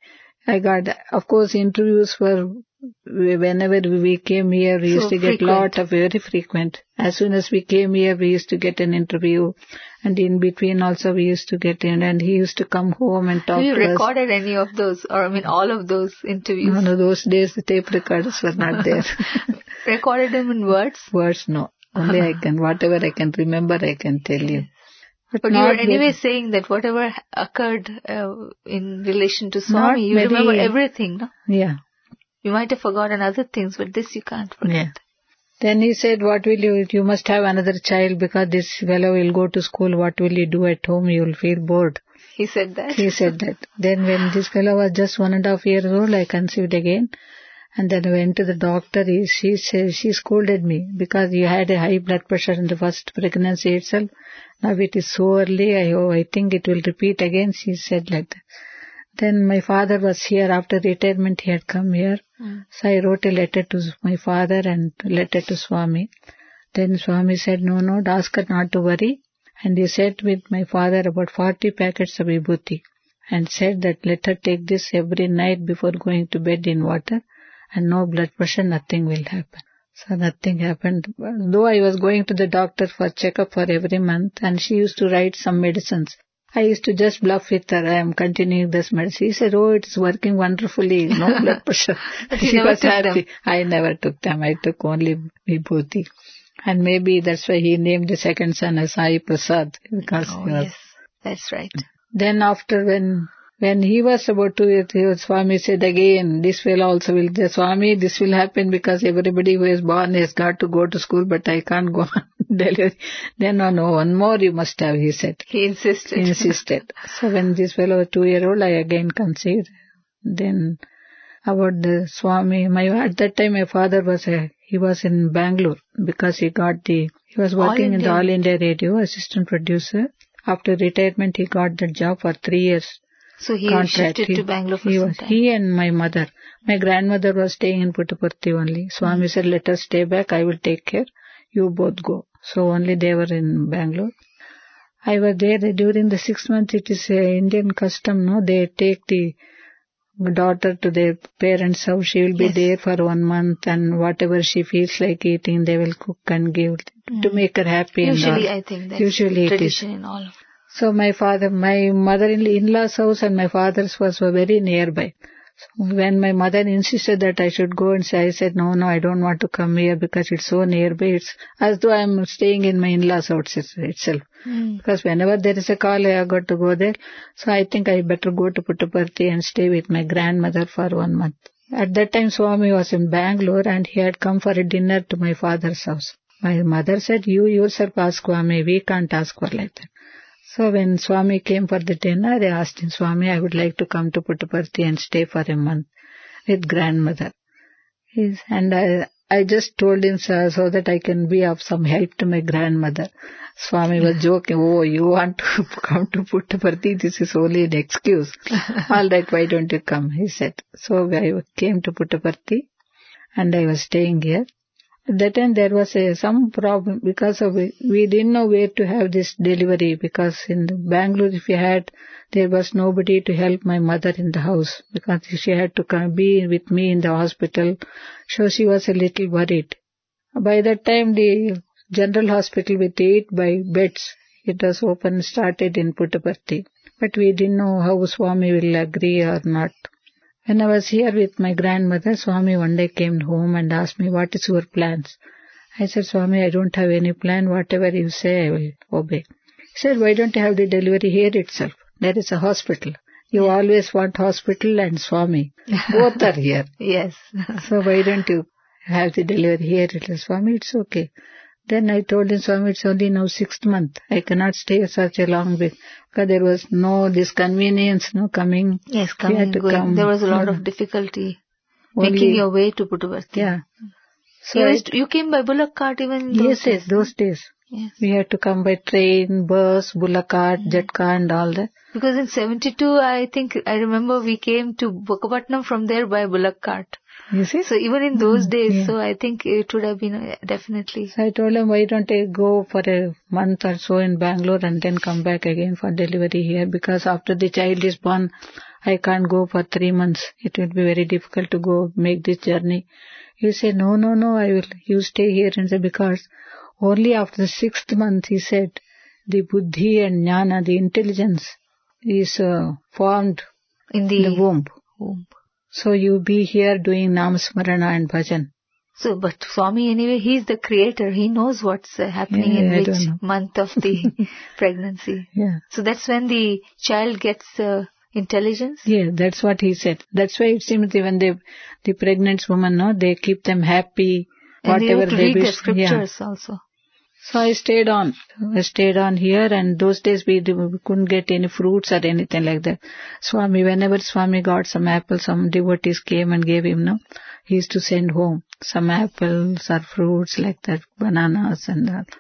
I got, of course, interviews were, whenever we came here, we used So to get frequent. lot of, very frequent. As soon as we came here, we used to get an interview. And in between also we used to get in, and he used to come home and talk Have you to us. recorded any of those, or I mean all of those interviews? No, no, those days the tape recorders were not there. Recorded them in words? Words, no. Only I can, whatever I can remember, I can tell you. But you not were anyway very- saying that whatever occurred uh, in relation to Not Swami, you very- remember everything, no? Yeah, You might have forgotten other things, but this you can't forget. yeah. Then he said, what will you, you must have another child because this fellow will go to school. What will you do at home? You will feel bored. He said that? He said that. Then when this fellow was just one and a half years old, I conceived again. And then I went to the doctor. He, she said, she scolded me because you had a high blood pressure in the first pregnancy itself. Now it is so early. I, oh, I think it will repeat again. She said like that. Then my father was here. After retirement, he had come here. Mm. So I wrote a letter to my father and a letter to Swami. Then Swami said, no, no, ask her not to worry. And he said with my father about forty packets of vibhuti and said that let her take this every night before going to bed in water, and no blood pressure, nothing will happen. So nothing happened. Though I was going to the doctor for checkup for every month, and she used to write some medicines. I used to just bluff with her, I am continuing this medicine. He said, oh, it's working wonderfully, no blood pressure. But you She never was took happy. them. I never took them. I took only vibhuti. And maybe that's why he named the second son as Sai Prasad. Because Oh, he was. yes. That's right. Then after when when he was about two years, he was, Swami said again, this fellow also will, the Swami, this will happen because everybody who is born has got to go to school, but I can't go on delivery. Then no, no, one more you must have, he said. He insisted. He insisted. So when this fellow was two year old, I again conceived. Then about the Swami, my, at that time my father was a, he was in Bangalore because he got the, he was working in the All India Radio, assistant producer. After retirement, he got the job for three years. So he contract. shifted He- to Bangalore for he some was, time. He and my mother. My grandmother was staying in Puttaparthi only. Swami said, let us stay back. I will take care. You both go. So only they were in Bangalore. I was there during the six months. It is a Indian custom, no? They take the daughter to their parents' house. She will be Yes. there for one month, and whatever she feels like eating, they will cook and give to make her happy. Usually, and all. I think that's Usually it is. tradition in all of So my father, my mother-in-law's house and my father's was were very nearby. So when my mother insisted that I should go and say, I said, no, no, I don't want to come here because it's so nearby. It's as though I'm staying in my in-laws' house itself. Mm. Because whenever there is a call, I have got to go there. So I think I better go to Puttaparthi and stay with my grandmother for one month. At that time, Swami was in Bangalore and he had come for a dinner to my father's house. My mother said, you yourself ask Swami, we can't ask for like that. So when Swami came for the dinner, I asked him, Swami, I would like to come to Puttaparthi and stay for a month with grandmother. He's, and I, I just told him, sir, so that I can be of some help to my grandmother. Swami was joking, oh, you want to come to Puttaparthi? This is only an excuse. All right, why don't you come? He said. So I came to Puttaparthi and I was staying here. At that time there was a, some problem because of it. We didn't know where to have this delivery because in the Bangalore if we had, there was nobody to help my mother in the house because she had to come, be with me in the hospital. So she was a little worried. By that time the general hospital with eight by beds, it was open, started in Puttaparthi. But we didn't know how Swami will agree or not. When I was here with my grandmother, Swami one day came home and asked me, what is your plans? I said, Swami, I don't have any plan. Whatever you say, I will obey. He said, why don't you have the delivery here itself? There is a hospital. You always want hospital and Swami. Both are here. Yes. So why don't you have the delivery here? It is, Swami, it's okay. Then I told him, Swami, it's only now sixth month. I cannot stay such a long way. Because there was no this convenience, no coming. Yes, We had coming, to going. come. There was a lot Yeah. of difficulty Only- making your way to Puttaparthi. Yeah. So you, I- used, you came by bullock cart even in those yes, yes, days? those days. Yes. We had to come by train, bus, bullock cart, jet car and all that. Because in seventy-two, I think, I remember we came to Bukapatnam from there by bullock cart. You see? So even in those days, yeah. so I think it would have been uh, definitely. So I told him, why don't I go for a month or so in Bangalore and then come back again for delivery here? Because after the child is born, I can't go for three months. It will be very difficult to go make this journey. He said, no, no, no, I will, you stay here. And said, because only after the sixth month, he said, the buddhi and jnana, the intelligence is uh, formed in the, in the womb. womb. So you be here doing Namasmarana and Bhajan. So, but Swami, anyway, he's the creator. He knows what's uh, happening yeah, in I which month of the pregnancy. Yeah. So that's when the child gets uh, intelligence? Yeah, that's what he said. That's why it seems when they, the pregnant woman, no, they keep them happy, and whatever they, they read wish. The scriptures yeah. also. So I stayed on. I stayed on here, and those days we, we couldn't get any fruits or anything like that. Swami, whenever Swami got some apples, some devotees came and gave him, no, he used to send home some apples or fruits like that, bananas and all.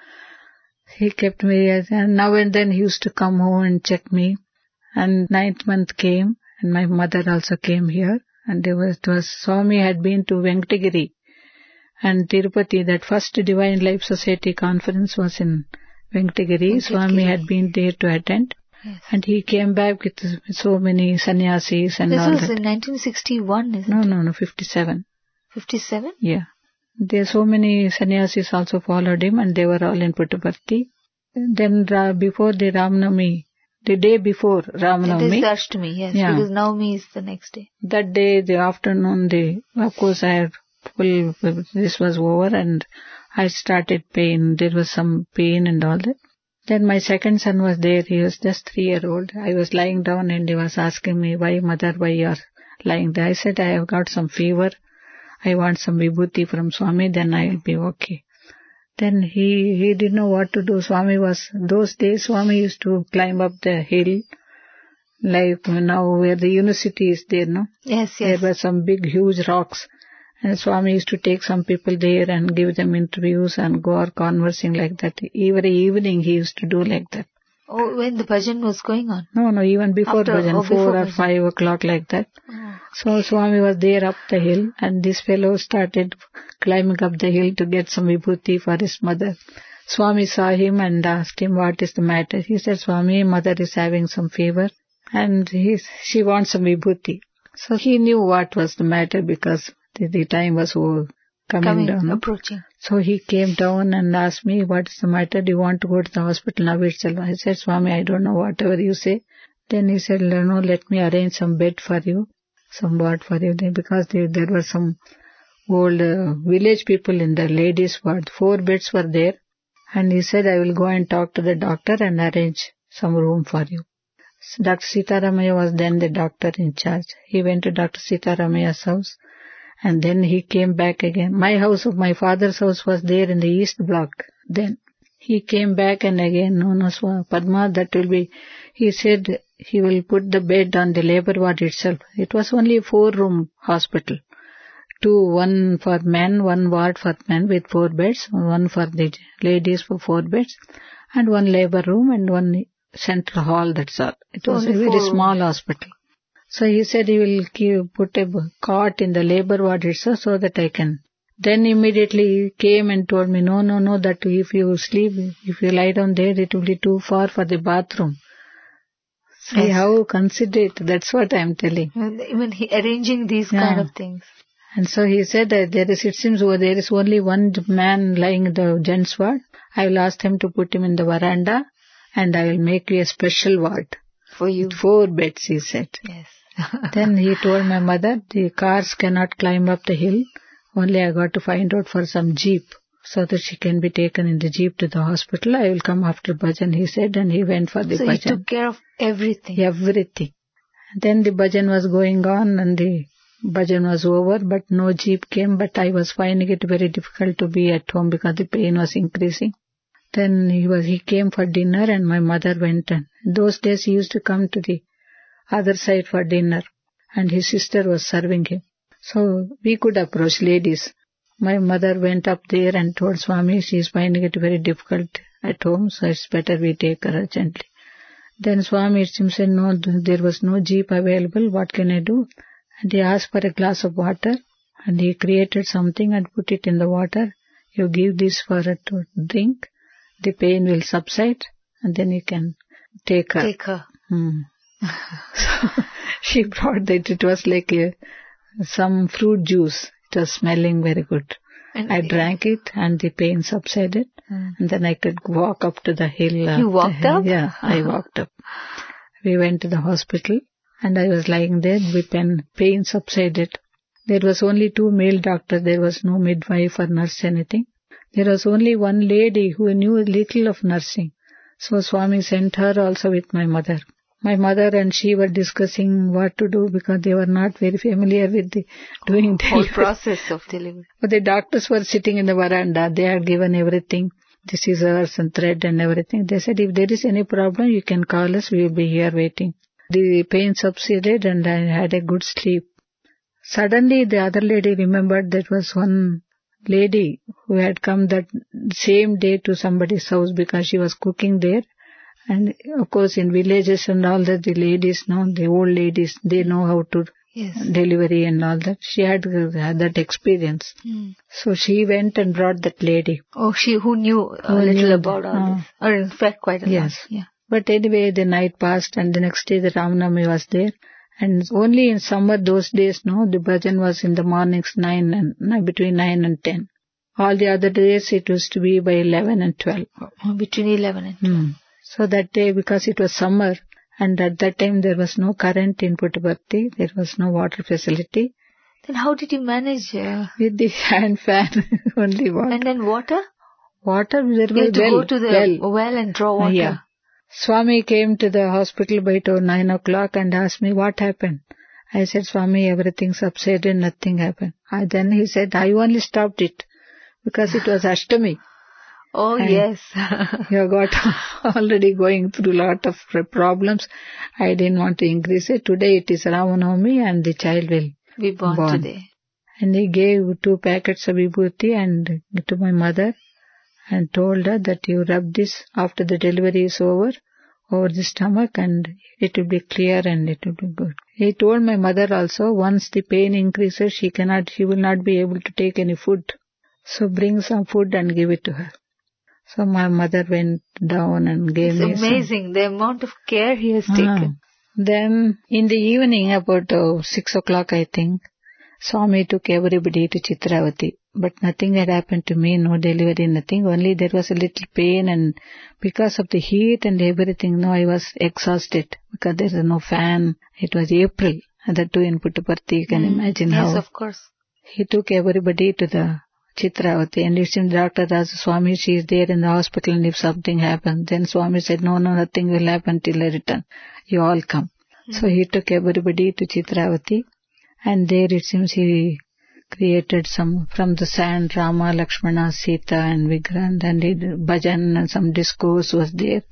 He kept me, and now and then he used to come home and check me. And ninth month came, and my mother also came here, and there was, it was Swami had been to Venkatagiri and Tirupati. That first Divine Life Society conference was in Venkatagiri. Venkatagiri. Swami had been there to attend. Yes. And he came back with so many sannyasis and this all that. This was in nineteen sixty-one, isn't no, it? No, no, no, fifty-seven. fifty-seven? Yeah. There so many sannyasis also followed him, and they were all in Puttaparthi. Then uh, before the Ramnavami, the day before Ramnavami. It is Ashtami, yes, yeah. because Navami is the next day. That day, the afternoon, the, of course, I had full, this was over and I started pain. There was some pain and all that. Then my second son was there. He was just three year old. I was lying down and he was asking me, why mother, why you are lying there? I said, I have got some fever. I want some vibhuti from Swami, then I will be okay. Then he, he didn't know what to do. Swami was, those days Swami used to climb up the hill, like now where the university is there, no? Yes, yes. There were some big, huge rocks. And Swami used to take some people there and give them interviews and go or conversing like that. Every evening he used to do like that. Oh, when the bhajan was going on? No, no, even before After, bhajan, oh, four before or bhajan. five o'clock like that. Oh. So Swami was there up the hill, and this fellow started climbing up the hill to get some vibhuti for his mother. Swami saw him and asked him what is the matter. He said, Swami, mother is having some fever and he, she wants some vibhuti. So he knew what was the matter because the, the time was over, coming, coming down. Approaching. So he came down and asked me, what is the matter? Do you want to go to the hospital now itself? I said, Swami, I don't know, whatever you say. Then he said, no, let me arrange some bed for you, some ward for you. Because they, there were some old uh, village people in the ladies' ward. Four beds were there. And he said, I will go and talk to the doctor and arrange some room for you. So Doctor Sitaramaya was then the doctor in charge. He went to Doctor Sitaramaya's house. And then he came back again. My house, my father's house was there in the east block. Then he came back and again, no, no, Swami, Padma, that will be, he said he will put the bed on the labor ward itself. It was only a four-room hospital. Two, one for men, one ward for men with four beds, one for the ladies for four beds, and one labor room and one central hall, that's all. It was a very small hospital. So he said he will give, put a cot in the labor ward itself so that I can. Then immediately he came and told me, no, no, no, that if you sleep, if you lie down there, it will be too far for the bathroom. See yes. How considerate, that's what I am telling. Even he arranging these yeah. kind of things. And so he said that there is, it seems there is only one man lying in the gents ward. I will ask him to put him in the veranda and I will make you a special ward. For you. With four beds, he said. Yes. Then he told my mother, the cars cannot climb up the hill. Only I got to find out for some jeep so that she can be taken in the jeep to the hospital. I will come after bhajan, he said, and he went for the so bhajan. So he took care of everything? Everything. Then the bhajan was going on and the bhajan was over, but no jeep came. But I was finding it very difficult to be at home because the pain was increasing. Then he was, he came for dinner and my mother went. And those days he used to come to the other side for dinner and his sister was serving him. So we could approach ladies. My mother went up there and told Swami she is finding it very difficult at home, so it's better we take her urgently. Then Swami said, no, there was no jeep available, what can I do? And he asked for a glass of water and he created something and put it in the water. You give this for her to drink, the pain will subside and then you can take her. Take her. Hmm. so, She brought that. It was like a, some fruit juice. It was smelling very good. And I drank it and the pain subsided. Mm. And then I could walk up to the hill. You walked up? Yeah, uh-huh. I walked up. We went to the hospital and I was lying there. The pain, pain subsided. There was only two male doctors. There was no midwife or nurse, anything. There was only one lady who knew a little of nursing. So Swami sent her also with my mother. My mother and she were discussing what to do because they were not very familiar with the doing the whole process of delivery. But the doctors were sitting in the veranda. They had given everything, the scissors and thread and everything. They said, if there is any problem, you can call us. We will be here waiting. The pain subsided and I had a good sleep. Suddenly, the other lady remembered that was one lady who had come that same day to somebody's house because she was cooking there. And of course in villages and all that, the ladies know, the old ladies, they know how to yes. delivery and all that. She had, had that experience. Mm. So she went and brought that lady. Oh, she who knew a who little knew about all uh, this. Or in fact quite a lot. Yes. Yeah. But anyway, the night passed and the next day the Ramanavami was there. And only in summer those days, no, the bhajan was in the mornings nine and between nine and ten. All the other days it used to be by eleven and twelve. Oh, between eleven and twelve. Mm. So that day, because it was summer, and at that time there was no current in Puttaparthi, there was no water facility. Then how did you manage? Uh... With the hand fan, only water. And then water? Water, there you was had to well, go to the well. well and draw water. Yeah. Swami came to the hospital by nine o'clock and asked me what happened. I said, Swami, everything subsided, nothing happened. I, then he said, I only stopped it because it was Ashtami. Oh, and yes. You got already going through a lot of problems. I didn't want to increase it. Today it is Ramanavami and the child will be born, born today. And he gave two packets of vibhuti and to my mother and told her that you rub this after the delivery is over, over the stomach and it will be clear and it will be good. He told my mother also once the pain increases, she cannot, she will not be able to take any food. So bring some food and give it to her. So my mother went down and gave it's me It's amazing some. the amount of care he has uh-huh. taken. Then in the evening about uh, six o'clock I think, Swami took everybody to Chitravati. But nothing had happened to me, no delivery, nothing. Only there was a little pain and because of the heat and everything, no, I was exhausted because there is no fan. It was April, and that too in Puttaparthi, you can mm. imagine yes, how. Yes, of course. He took everybody to the Chitravati and it seemed the doctor asked Swami, she is there in the hospital and if something happens. Then Swami said, no, no, nothing will happen till I return. You all come. Mm. So he took everybody to Chitravati and there it seems he created some, from the sand, Rama, Lakshmana, Sita and Vigrant and he did bhajan and some discourse was there.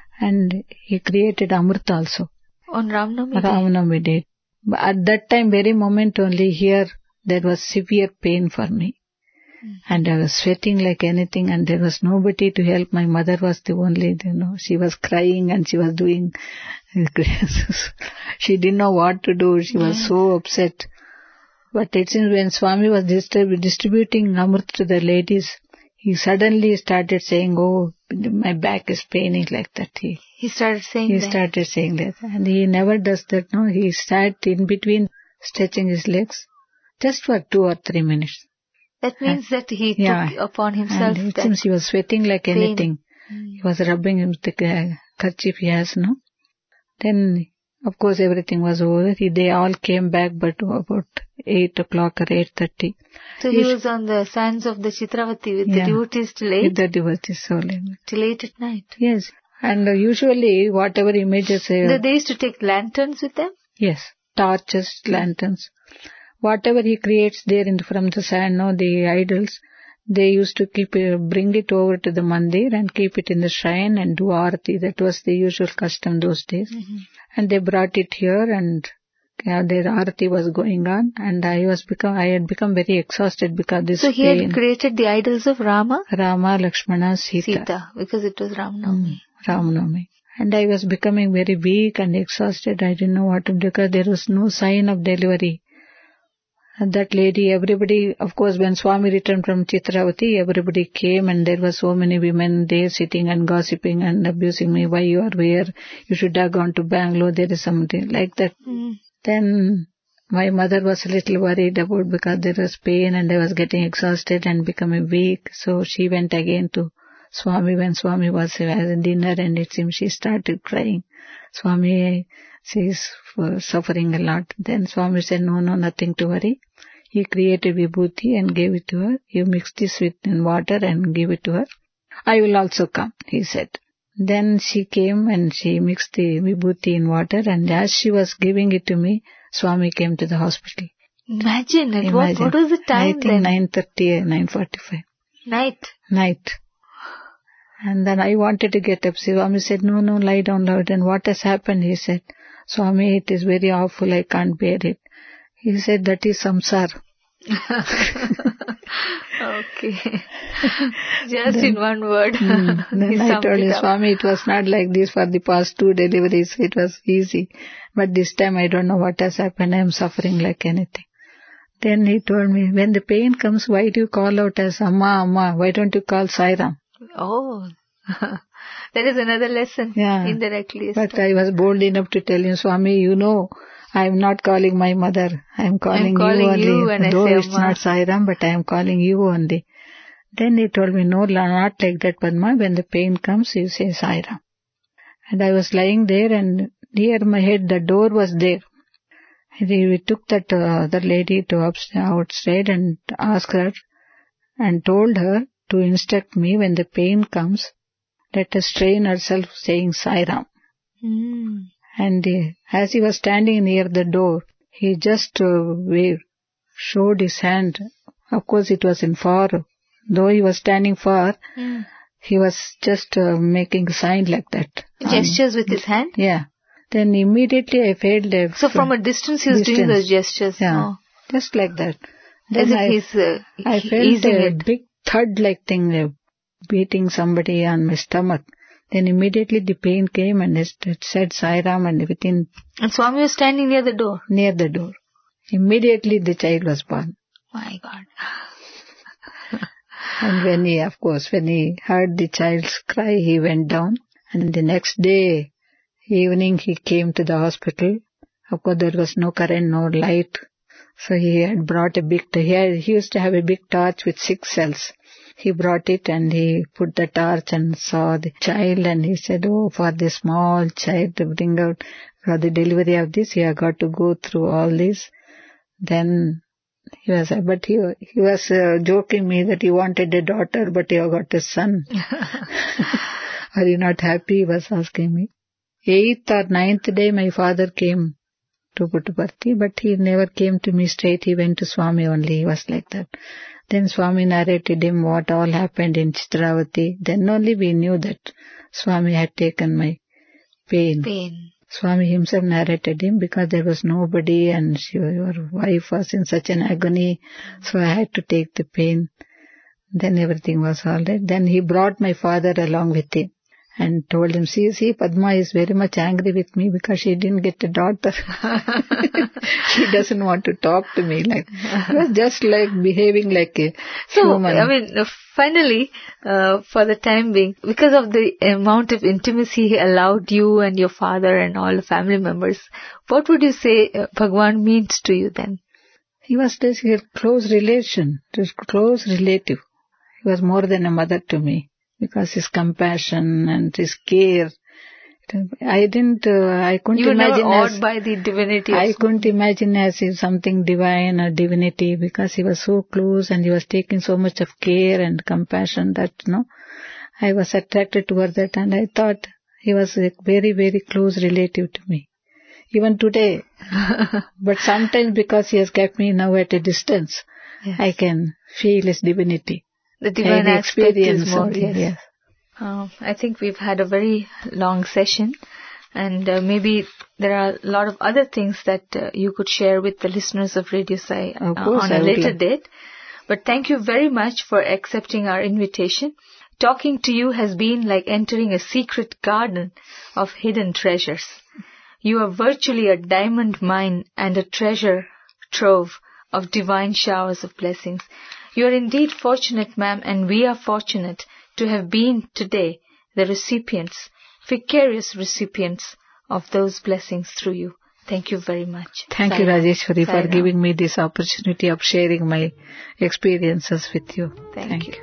And he created Amrita also. On Ramanavami Day? Ramanavami Day. But at that time, very moment only here, there was severe pain for me. Mm. And I was sweating like anything and there was nobody to help. My mother was the only, you know, she was crying and she was doing, she didn't know what to do. She was mm. so upset. But it seems when Swami was distrib- distributing Amrit to the ladies, he suddenly started saying, oh, my back is paining like that. He, he started saying he that? He started saying that. And he never does that, no. He sat in between stretching his legs just for two or three minutes. That means and, that he yeah, took upon himself and it that seems he was sweating like pain. anything. Mm. He was rubbing him with the uh, kerchief he has, no. Then, of course, everything was over. He, they all came back, but about eight o'clock or eight thirty. So he, he was on the sands of the Chitravati with yeah, the devotees till eight? With the devotees, so late. Till eight at night? Yes. And uh, usually, whatever images... Uh, they used to take lanterns with them? Yes. Torches, lanterns. Whatever he creates there in the, from the sand, no, the idols, they used to keep uh, bring it over to the mandir and keep it in the shrine and do aarti. That was the usual custom those days. Mm-hmm. And they brought it here and uh, their aarti was going on and I was become I had become very exhausted because this So he pain. had created the idols of Rama? Rama, Lakshmana, Sita. Sita, because it was Ramanavami. Mm, Ramanavami. And I was becoming very weak and exhausted. I didn't know what to do because there was no sign of delivery. And that lady, everybody, of course, when Swami returned from Chitravati, everybody came and there were so many women there sitting and gossiping and abusing me. Why you are here? You should have gone to Bangalore. There is something like that. Mm. Then my mother was a little worried about because there was pain and I was getting exhausted and becoming weak. So she went again to Swami when Swami was having dinner, and it seems she started crying. Swami, she is suffering a lot. Then Swami said, no, no, nothing to worry. He created vibhuti and gave it to her. You mix this with in water and give it to her. I will also come, he said. Then she came and she mixed the vibhuti in water, and as she was giving it to me, Swami came to the hospital. Imagine it. Imagine. What, what was the time I think then? nine thirty, nine forty-five. Night. Night. And then I wanted to get up. Swami said, no, no, lie down, lie down. What has happened? He said, Swami, it is very awful. I can't bear it. He said, that is samsara. Okay. Just then, in one word. Mm, then I told him, Swami, it was not like this for the past two deliveries. It was easy. But this time I don't know what has happened. I am suffering like anything. Then he told me, when the pain comes, why do you call out as Amma, Amma? Why don't you call Sai Ram? Oh, that is another lesson. Yeah. Indirectly. But I was bold enough to tell him, Swami, you know, I am not calling my mother. I am calling, calling you only. You when Though I say it's Amma. Not Sai Ram, but I am calling you only. Then he told me, no, not like that, Padma. When the pain comes, you say Sai Ram. And I was lying there, and near my head, the door was there. We took that uh, other lady to upstairs, outside and asked her and told her to instruct me when the pain comes, let us train ourselves saying Sai Ram. Mm. And uh, as he was standing near the door, he just uh, waved, showed his hand. Of course, it was in far. Though he was standing far, mm. he was just uh, making a sign like that. Gestures um, with his hand? Yeah. Then immediately I felt... Uh, so from a distance he was distance. doing those gestures? Yeah. Oh. Just like that. Then As if I, he's uh, I felt a it. big thud-like thing, uh, beating somebody on my stomach. Then immediately the pain came and it, it said Sai Ram, and within... And Swami was standing near the door? Near the door. Immediately the child was born. My God. And when he, of course, when he heard the child's cry, he went down. And the next day, evening, he came to the hospital. Of course, there was no current, no light. So he had brought a big, he, had, he used to have a big torch with six cells. He brought it and he put the torch and saw the child, and he said, oh, for the small child to bring out, for the delivery of this, you have got to go through all this. Then he was, but he, he was uh, joking me that he wanted a daughter, but you have got a son. Are you not happy? He was asking me. Eighth or ninth day, my father came to Puttaparthi, but he never came to me straight. He went to Swami only. He was like that. Then Swami narrated him what all happened in Chitravati. Then only we knew that Swami had taken my pain. Pain. Swami himself narrated him because there was nobody and she, your wife was in such an agony. So I had to take the pain. Then everything was all right. Then he brought my father along with him and told him, see, see, Padma is very much angry with me because she didn't get a daughter. She doesn't want to talk to me. Like, he was just like behaving like a so, human. I mean, uh, finally, uh, for the time being, because of the amount of intimacy he allowed you and your father and all the family members, what would you say uh, Bhagwan means to you then? He was just a close relation, just close relative. He was more than a mother to me because his compassion and his care. I didn't, uh, I couldn't you imagine never awed as, by the divinity. I couldn't imagine as if something divine or divinity because he was so close and he was taking so much of care and compassion that, you know, I was attracted toward that, and I thought he was a very, very close relative to me. Even today. But sometimes because he has kept me now at a distance, yes. I can feel his divinity. The divine aspect is more, yes. yes. Uh, I think we've had a very long session, and uh, maybe there are a lot of other things that uh, you could share with the listeners of Radio Sai uh, on a later date. But thank you very much for accepting our invitation. Talking to you has been like entering a secret garden of hidden treasures. You are virtually a diamond mine and a treasure trove of divine showers of blessings. You are indeed fortunate, ma'am, and we are fortunate to have been today the recipients, vicarious recipients of those blessings through you. Thank you very much. Thank you, Rajeshwari, for giving me this opportunity of sharing my experiences with you. Thank, Thank you. you.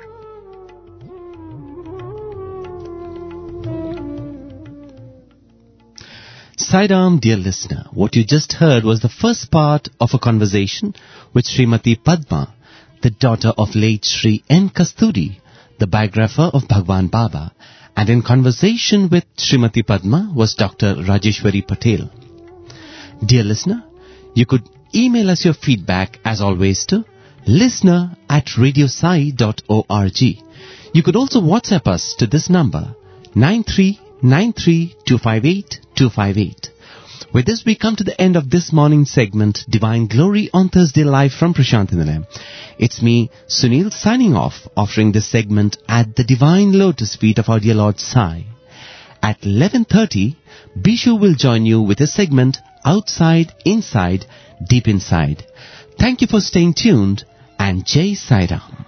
Sairam, dear listener, what you just heard was the first part of a conversation with Srimati Padma, the daughter of late Sri N. Kasturi, the biographer of Bhagwan Baba, and in conversation with Srimati Padma was Doctor Rajeshwari Patel. Dear listener, you could email us your feedback as always to listener at radiosai dot org. You could also WhatsApp us to this number nine three nine three two five eight two five eight. With this, we come to the end of this morning's segment, Divine Glory on Thursday Live from Prashantinalayam. It's me, Sunil, signing off, offering this segment at the Divine Lotus Feet of our dear Lord Sai. At eleven thirty, Bishu will join you with a segment, Outside, Inside, Deep Inside. Thank you for staying tuned, and Jai Sai Ram.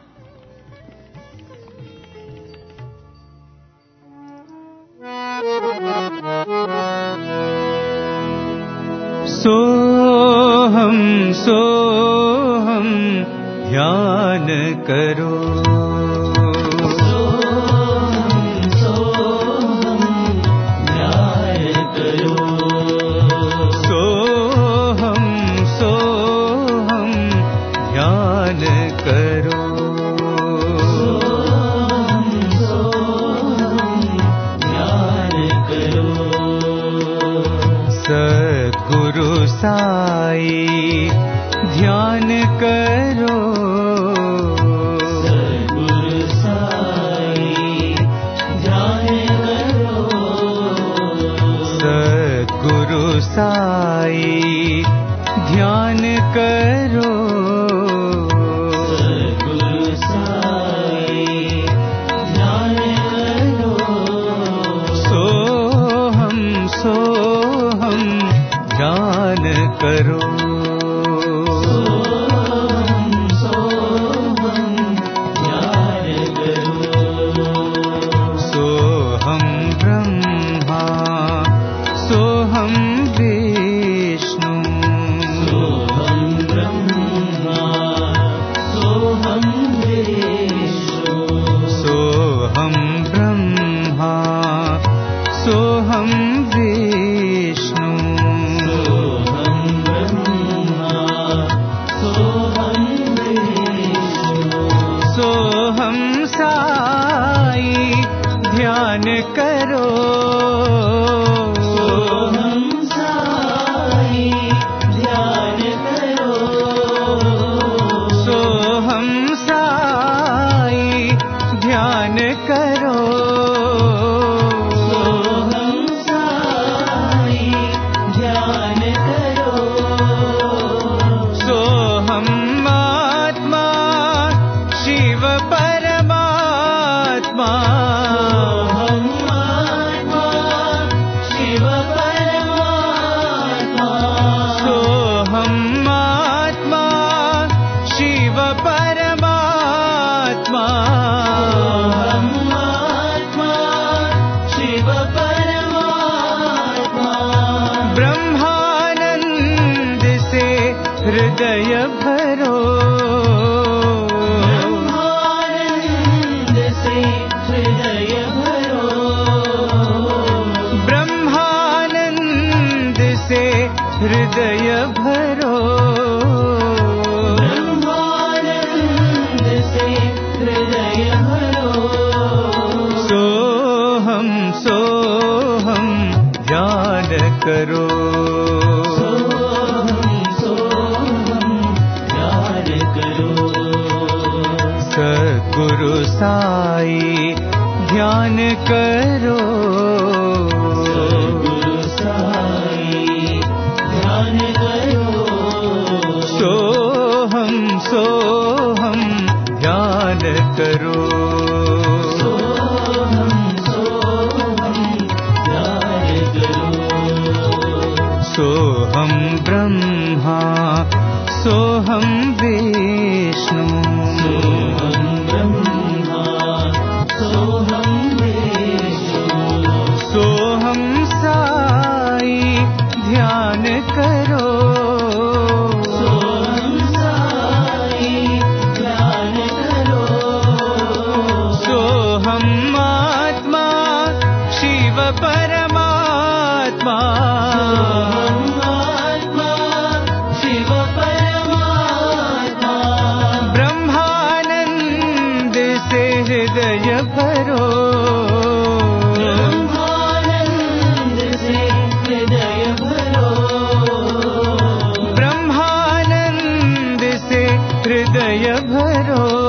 सोहम सोहम ध्यान करो, सोहम सोहम ध्यान करो, सोहम सोहम ध्यान करो, सोहम सोहम ध्यान करो। सद्गुरु साई ध्यान करो, सद्गुरु साई ध्यान करो, सद्गुरु साई ध्यान करो, सद्गुरु साई ध्यान करो। सोहम सोहम ध्यान करो, सोहम सोहम ध्यान करो। सोहम ब्रह्मा सोहम विष्णु, सोहम ब्रह्मा सोहम विष्णु, सोहम ब्रह्मा सोहम विष्णु, सोहम ब्रह्मा सोहम विष्णु। सोहम साई ध्यान करो, सोहम साई ध्यान करो, सोहम साई ध्यान करो, सोहम साई ध्यान करो। सोहम आत्मा शिव परमात्मा, सोहम आत्मा शिव परमात्मा, सोहम आत्मा शिव परमात्मा, सोहम आत्मा शिव परमात्मा। ब्रह्मानंद से हृदय भरो, ब्रह्मानंद से हृदय भरो, ब्रह्मानंद से हृदय भरो, ब्रह्मानंद से हृदय भरो। सोहम सोहम ध्यान करो, सोहम सोहम ध्यान करो। सद्गुरु साई ध्यान करो, सद्गुरु साई ध्यान करो। सोहम सोहम ध्यान करो, सोहम सोहम ध्यान करो। सोहम ब्रह्मा सोहम विष्णु, सोहम ब्रह्मा सोहम विष्णु, सोहम साई ध्यान करो। हृदय भरो ब्रह्मानंद से हृदय भरो ब्रह्मानंद से हृदय भरो